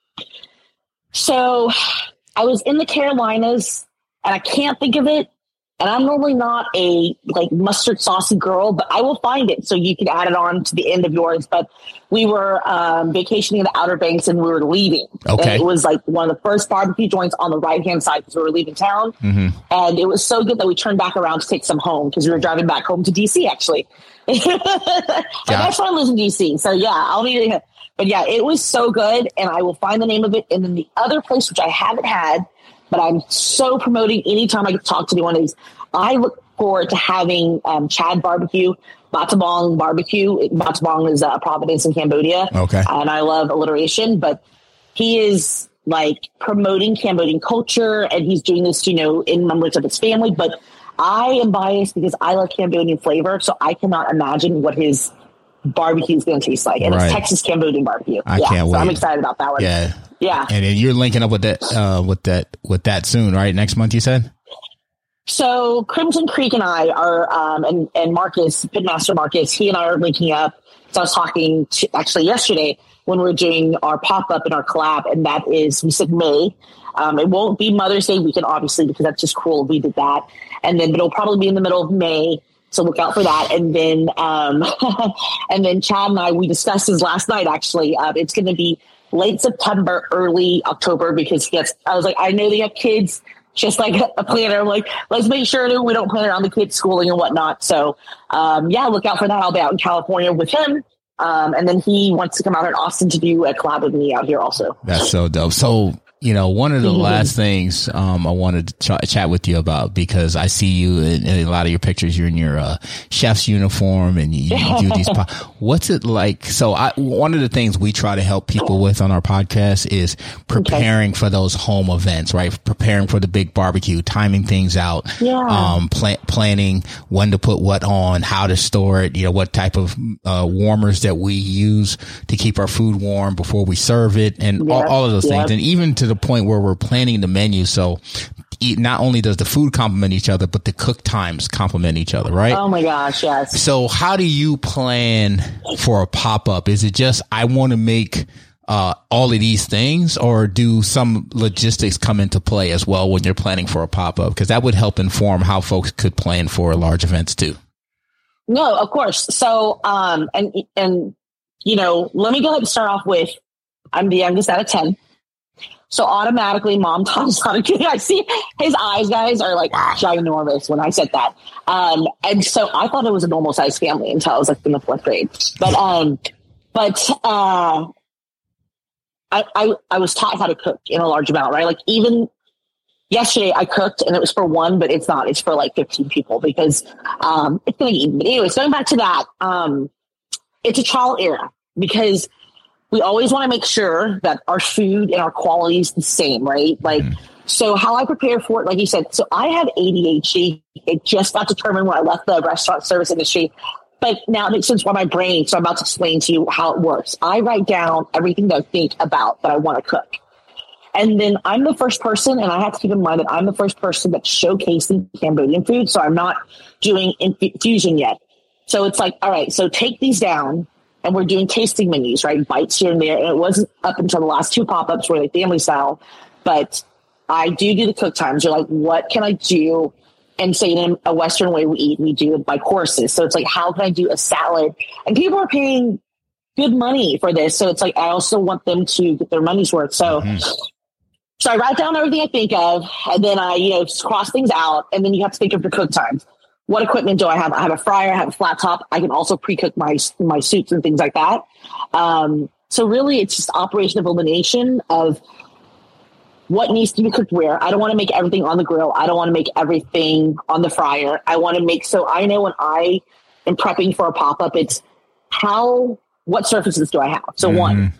So I was in the Carolinas, and I can't think of it. And I'm normally not a mustard saucy girl, but I will find it. So you can add it on to the end of yours. But we were vacationing in the Outer Banks, and we were leaving. Okay. And it was like one of the first barbecue joints on the right-hand side because we were leaving town. Mm-hmm. And it was so good that we turned back around to take some home because we were driving back home to DC, actually. And my friend lives in DC. So yeah, I'll need it. But yeah, it was so good. And I will find the name of it. And then the other place, which I haven't had, but I'm so promoting anytime I get to talk to anyone of these. I look forward to having Chad Barbecue, Batabong Barbecue. Batabong is Providence in Cambodia. Okay. And I love alliteration, but he is promoting Cambodian culture, and he's doing this, in members of his family. But I am biased because I love Cambodian flavor, so I cannot imagine what his barbecue is going to taste like. And it's Texas Cambodian barbecue. I can't wait. So I'm excited about that one. Yeah. Yeah. And then you're linking up with that soon, right? Next month, you said? So Crimson Creek and I are, and Marcus, Pitmaster Marcus, he and I are linking up. So I was talking to actually yesterday when we were doing our pop-up and our collab, and that is, we said May. It won't be Mother's Day weekend, obviously, because that's just cool. We did that. And then it'll probably be in the middle of May. So look out for that. And then, and then Chad and I, we discussed this last night, actually. It's going to be late September, early October, because I was like, I know they have kids, just like a planner. I'm like, let's make sure that we don't plan around the kids' schooling and whatnot. So, look out for that. I'll be out in California with him. And then he wants to come out in Austin to do a collab with me out here also. That's so dope. So, one of the last things I wanted to chat with you about, because I see you in a lot of your pictures, you're in your chef's uniform and you do these. What's it like? So one of the things we try to help people with on our podcast is preparing for those home events, right? Preparing for the big barbecue, timing things out, planning when to put what on, how to store it, what type of warmers that we use to keep our food warm before we serve it, and all of those things. And even to the point where we're planning the menu, so not only does the food complement each other, but the cook times complement each other, right? Oh my gosh, yes. So how do you plan for a pop-up? Is it just, I want to make all of these things, or do some logistics come into play as well when you're planning for a pop-up? Because that would help inform how folks could plan for large events too. No, of course. So, and you know, let me go ahead and start off with, I'm the youngest out of 10. So automatically mom taught us how to do it. I see his eyes, guys, are like ginormous when I said that. And so I thought it was a normal sized family until I was like in the 4th grade. But I was taught how to cook in a large amount, right? Like even yesterday I cooked and it was for one, but it's not, it's for like 15 people because, it's going to eat. But anyways, going back to that, it's a trial era because we always want to make sure that our food and our quality is the same, right? Like, so how I prepare for it, like you said, so I have ADHD. It just got determined when I left the restaurant service industry, but now it makes sense why my brain. So I'm about to explain to you how it works. I write down everything that I think about that I want to cook. And then I'm the first person, and I have to keep in mind that I'm the first person that's showcasing Cambodian food. So I'm not doing infusion yet. So it's like, all right, so take these down. And we're doing tasting menus, right? Bites here and there. And it wasn't up until the last 2 pop-ups where they family style. But I do the cook times. You're like, what can I do? And say in a Western way we eat, we do it by courses. So it's like, how can I do a salad? And people are paying good money for this. So it's like, I also want them to get their money's worth. So, so I write down everything I think of, and then I, you know, cross things out. And then you have to think of your cook times. What equipment do I have? I have a fryer, I have a flat top. I can also pre-cook my soups and things like that. So really it's just operation of elimination of what needs to be cooked where. I don't want to make everything on the grill. I don't want to make everything on the fryer. I want to make, so I know when I am prepping for a pop-up, it's what surfaces do I have? So one,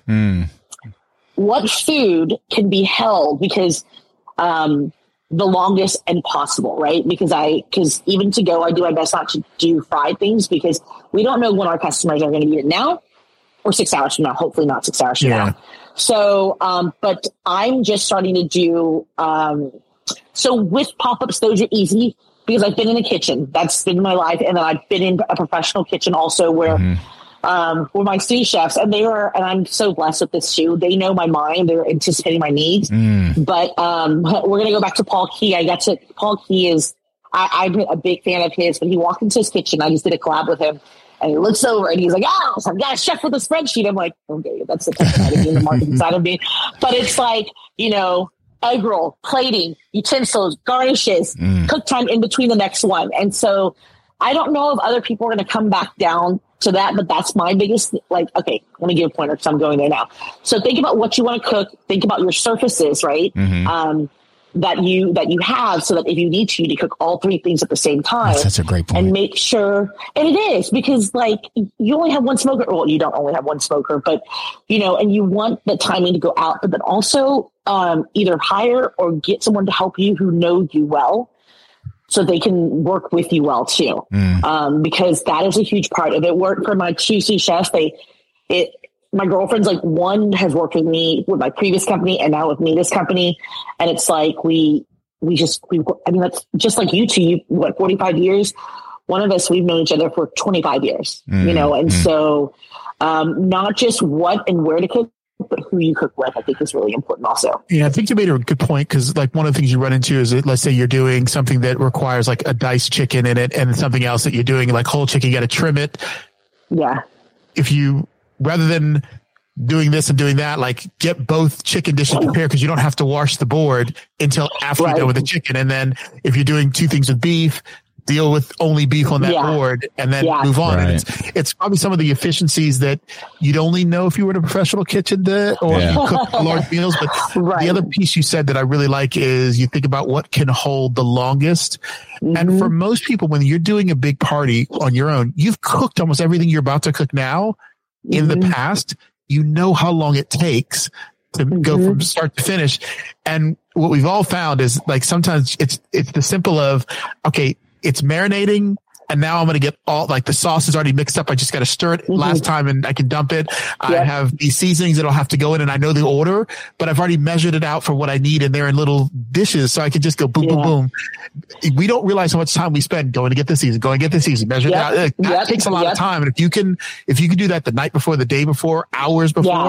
what food can be held because, the longest and possible, right? Because even to go, I do my best not to do fried things because we don't know when our customers are going to eat it now or 6 hours from now, hopefully not 6 hours from now. So, but I'm just starting to do, so with pop-ups, those are easy because I've been in a kitchen. That's been my life. And then I've been in a professional kitchen also where my sous chefs, and I'm so blessed with this too. They know my mind. They're anticipating my needs. But we're going to go back to Paul Key. Paul Key is, I'm a big fan of his, but he walked into his kitchen. I just did a collab with him and he looks over and he's like, oh, I've got a chef with a spreadsheet. I'm like, okay, that's the technology in the marketing side of me. But it's like, you know, egg roll, plating, utensils, garnishes, cook time in between the next one. And so I don't know if other people are going to come back down to that, but that's my biggest, like, okay, let me give a pointer because I'm going there now. So think about what you want to cook. Think about your surfaces, right? That you have so that if you need to cook all 3 things at the same time. That's a great point. And make sure, and it is because like you only have one smoker. Well, you don't only have one smoker, but you know, and you want the timing to go out, but then also either hire or get someone to help you who know you well, so they can work with you well too. Because that is a huge part of it. Work for my 2 sous chefs. My girlfriend's like, one has worked with me with my previous company and now with me, this company. And it's like, we I mean, that's just like you two, 45 years. One of us, we've known each other for 25 years, you know? And so, not just what and where to cook, but who you cook with, I think is really important also. Yeah, I think you made a good point because like one of the things you run into is that, let's say you're doing something that requires like a diced chicken in it and something else that you're doing like whole chicken, you got to trim it. Yeah. If you, rather than doing this and doing that, like get both chicken dishes prepared because you don't have to wash the board until after you're done with the chicken. And then if you're doing 2 things with beef, deal with only beef on that board and then move on. Right. And it's probably some of the efficiencies that you'd only know if you were in a professional kitchen or you cook large meals. But the other piece you said that I really like is you think about what can hold the longest. And for most people, when you're doing a big party on your own, you've cooked almost everything you're about to cook now in the past. You know how long it takes to go from start to finish. And what we've all found is like sometimes it's the simple of, okay, it's marinating and now I'm going to get all like the sauce is already mixed up. I just got to stir it last time and I can dump it. I have these seasonings that'll have to go in and I know the order, but I've already measured it out for what I need and they're in little dishes. So I can just go boom, boom, boom. We don't realize how much time we spend going to get this season, measure it out. That takes a lot of time. And if you can do that the night before, the day before, hours before,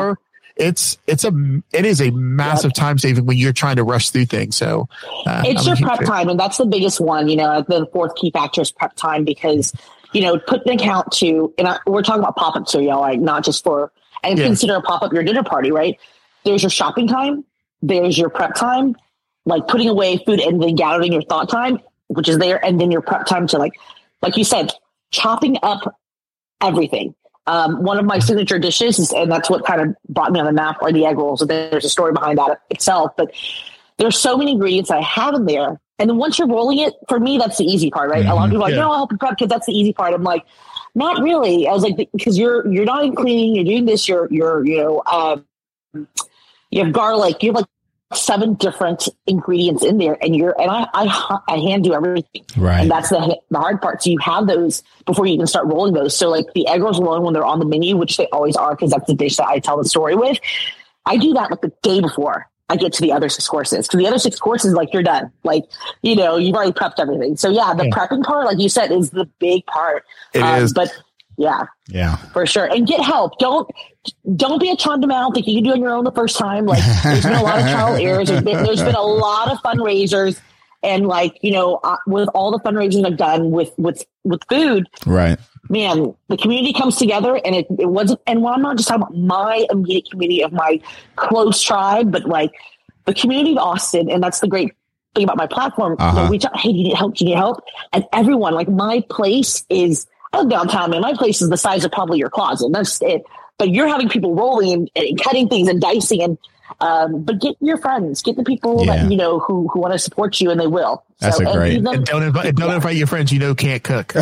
it is a massive time saving when you're trying to rush through things. So it's your prep time, and that's the biggest one. The fourth key factor is prep time, because put an account to, and we're talking about pop-ups here, y'all, like not just for, and consider a pop-up your dinner party, right? There's your shopping time, there's your prep time, like putting away food, and then gathering your thought time, which is there, and then your prep time to like you said, chopping up everything. One of my signature dishes is, and that's what kind of brought me on the map, are the egg rolls. So there's a story behind that itself, but there's so many ingredients I have in there. And then once you're rolling it, for me, that's the easy part, right? A lot of people are like, I'll help you prep because that's the easy part. I'm like, not really. I was like, because you're not even cleaning, you're doing this, you have garlic, you have like 7 different ingredients in there, and I hand do everything. Right. And that's the hard part. So you have those before you even start rolling those. So like the egg rolls alone, when they're on the menu, which they always are, because that's the dish that I tell the story with, I do that like the day before I get to the other 6 courses. Because the other 6 courses, like, you're done. Like, you've already prepped everything. So yeah, the prepping part, like you said, is the big part. It is. But yeah, for sure. And get help. Don't be a Chonda think you can do it on your own the first time. Like, there's been a lot of trial errors. There's been a lot of fundraisers, and like, with all the fundraising I've done with food, right? Man, the community comes together, and it wasn't. And I'm not just talking about my immediate community of my close tribe, but like the community of Austin, and that's the great thing about my platform. We talk, hey, do you need help? Do you need help? And everyone, like, my place is. I live downtown, man. My place is the size of probably your closet. That's it. But you're having people rolling and cutting things and dicing, and but get your friends, get the people that who want to support you, and they will. That's great. And don't invite your friends can't cook.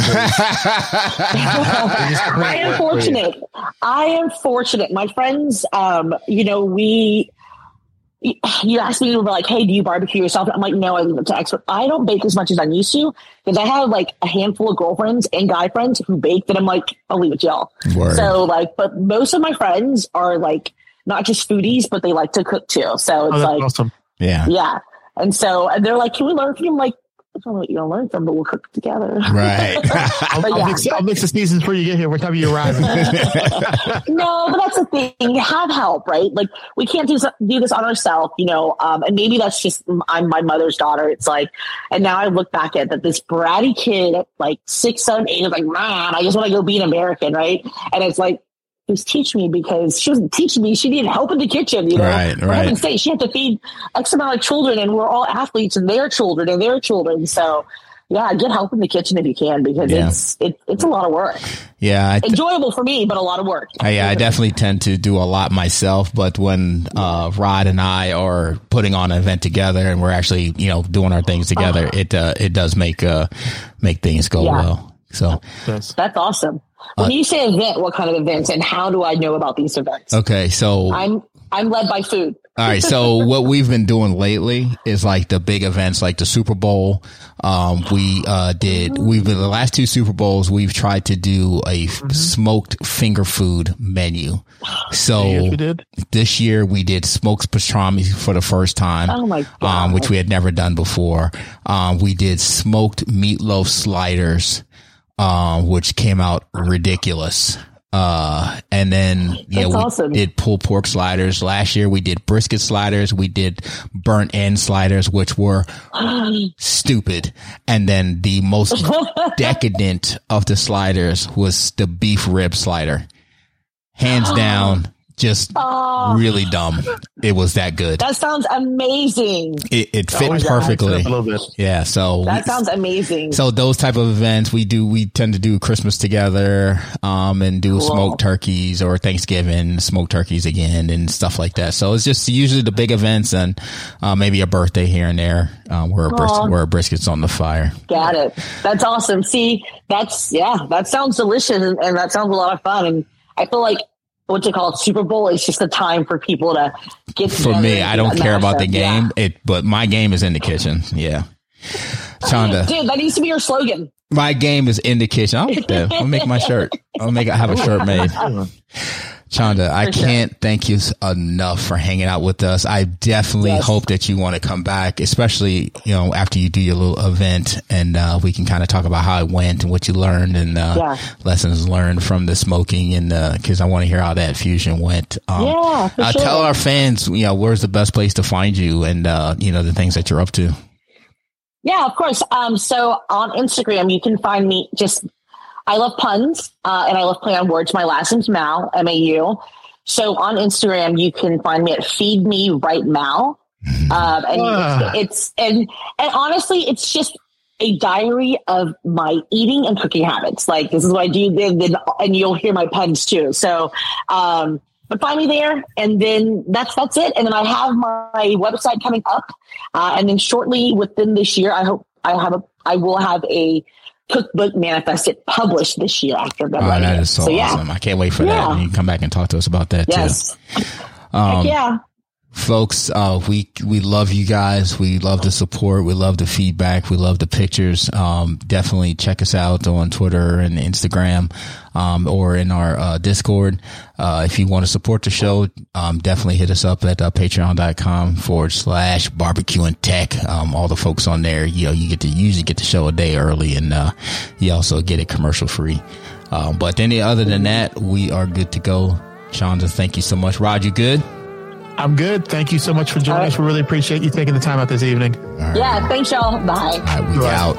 I am fortunate. My friends, you asked me, like, hey, do you barbecue yourself? I'm like, no, I leave it to expert. I don't bake as much as I used to, because I have like a handful of girlfriends and guy friends who bake that I'm like, I'll leave it to y'all. Word. So like, but most of my friends are like not just foodies, but they like to cook too. So it's like, awesome. Yeah. And they're like, can we learn from you? I'm like, I don't know what you're going to learn from, but we'll cook together. Right. I'll mix the seasons before you get here. What time you arrive? No, but that's the thing. Have help, right? Like, we can't do this on ourselves, and maybe that's just, I'm my mother's daughter. It's like, and now I look back at that, this bratty kid at like 6, 7, 8 is like, Mom, I just want to go be an American, right? And it's like, just teach me, because she wasn't teaching me. She needed help in the kitchen, Right. For heaven's sake, she had to feed X amount of children, and we're all athletes, and their children and their children. So yeah, get help in the kitchen if you can, because it's a lot of work. Yeah. Enjoyable for me, but a lot of work. I definitely tend to do a lot myself, but when Rod and I are putting on an event together, and we're actually, doing our things together, it does make things go well. So that's awesome. When you say event, what kind of events, and how do I know about these events? Okay, so I'm led by food. All right. So what we've been doing lately is like the big events, like the Super Bowl. The last 2 Super Bowls, we've tried to do a smoked finger food menu. So this year we did smoked pastrami for the first time. Oh my God. Which we had never done before. We did smoked meatloaf sliders, which came out ridiculous. And then, awesome. did pulled pork sliders. Last year we did brisket sliders. We did burnt end sliders, which were stupid. And then the most decadent of the sliders was the beef rib slider. Hands down. Just really dumb. It was that good. That sounds amazing. It fit perfectly. Yeah. So that sounds amazing. So those type of events we tend to do Christmas together, and do smoked turkeys, or Thanksgiving, smoked turkeys again, and stuff like that. So it's just usually the big events, and maybe a birthday here and there, where a brisket's on the fire. Got it. That's awesome. See, that sounds delicious, and that sounds a lot of fun. And I feel like, what you call it, Super Bowl, it's just a time for people to get together. For me, I don't care about the game, but my game is in the kitchen. Yeah. Chonda. Dude, that needs to be your slogan. My game is in the kitchen. I'll make that. I'll make my shirt. Have a shirt made. Chanda, I can't thank you enough for hanging out with us. I definitely hope that you want to come back, especially, after you do your little event, and we can kind of talk about how it went and what you learned and lessons learned from the smoking, and because I want to hear how that fusion went. For sure. Tell our fans, where's the best place to find you and, the things that you're up to. Yeah, of course. So on Instagram, you can find me I love puns, and I love playing on words. My last name's Mal, M-A-U. So on Instagram, you can find me at Feed Me Right Mal. And honestly, it's just a diary of my eating and cooking habits. Like, this is what I do, and you'll hear my puns too. So, but find me there, and then that's it. And then I have my website coming up, and then shortly within this year, I hope I will have a cookbook manifested published this year after February. That is so awesome. I can't wait for that. And you can come back and talk to us about that too. Yeah. Folks, we love you guys. We love the support. We love the feedback. We love the pictures. Definitely check us out on Twitter and Instagram, or in our Discord. If you want to support the show, definitely hit us up at patreon.com/barbecue and tech. All the folks on there, you usually get the show a day early, and you also get it commercial free. But other than that, we are good to go. Chanda, thank you so much. Rod, you good? I'm good. Thank you so much for joining us. We really appreciate you taking the time out this evening. Right. Yeah, thanks, y'all. Bye. All right, we out.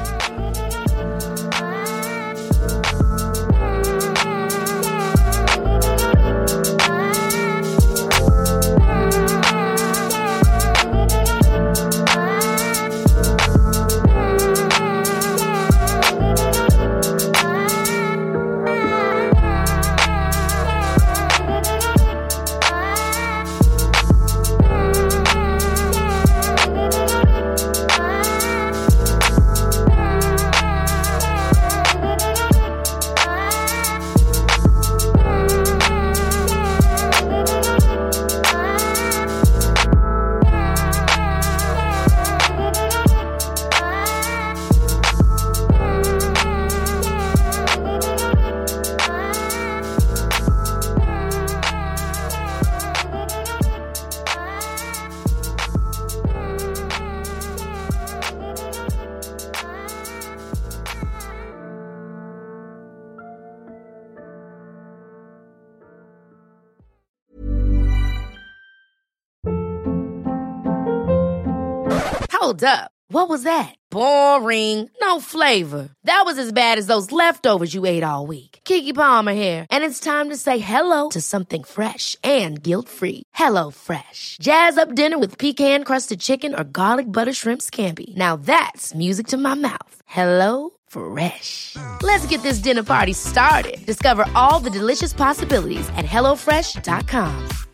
Hold up. What was that? Boring. No flavor. That was as bad as those leftovers you ate all week. Keke Palmer here, and it's time to say hello to something fresh and guilt-free. Hello Fresh. Jazz up dinner with pecan-crusted chicken or garlic butter shrimp scampi. Now that's music to my mouth. Hello Fresh. Let's get this dinner party started. Discover all the delicious possibilities at HelloFresh.com.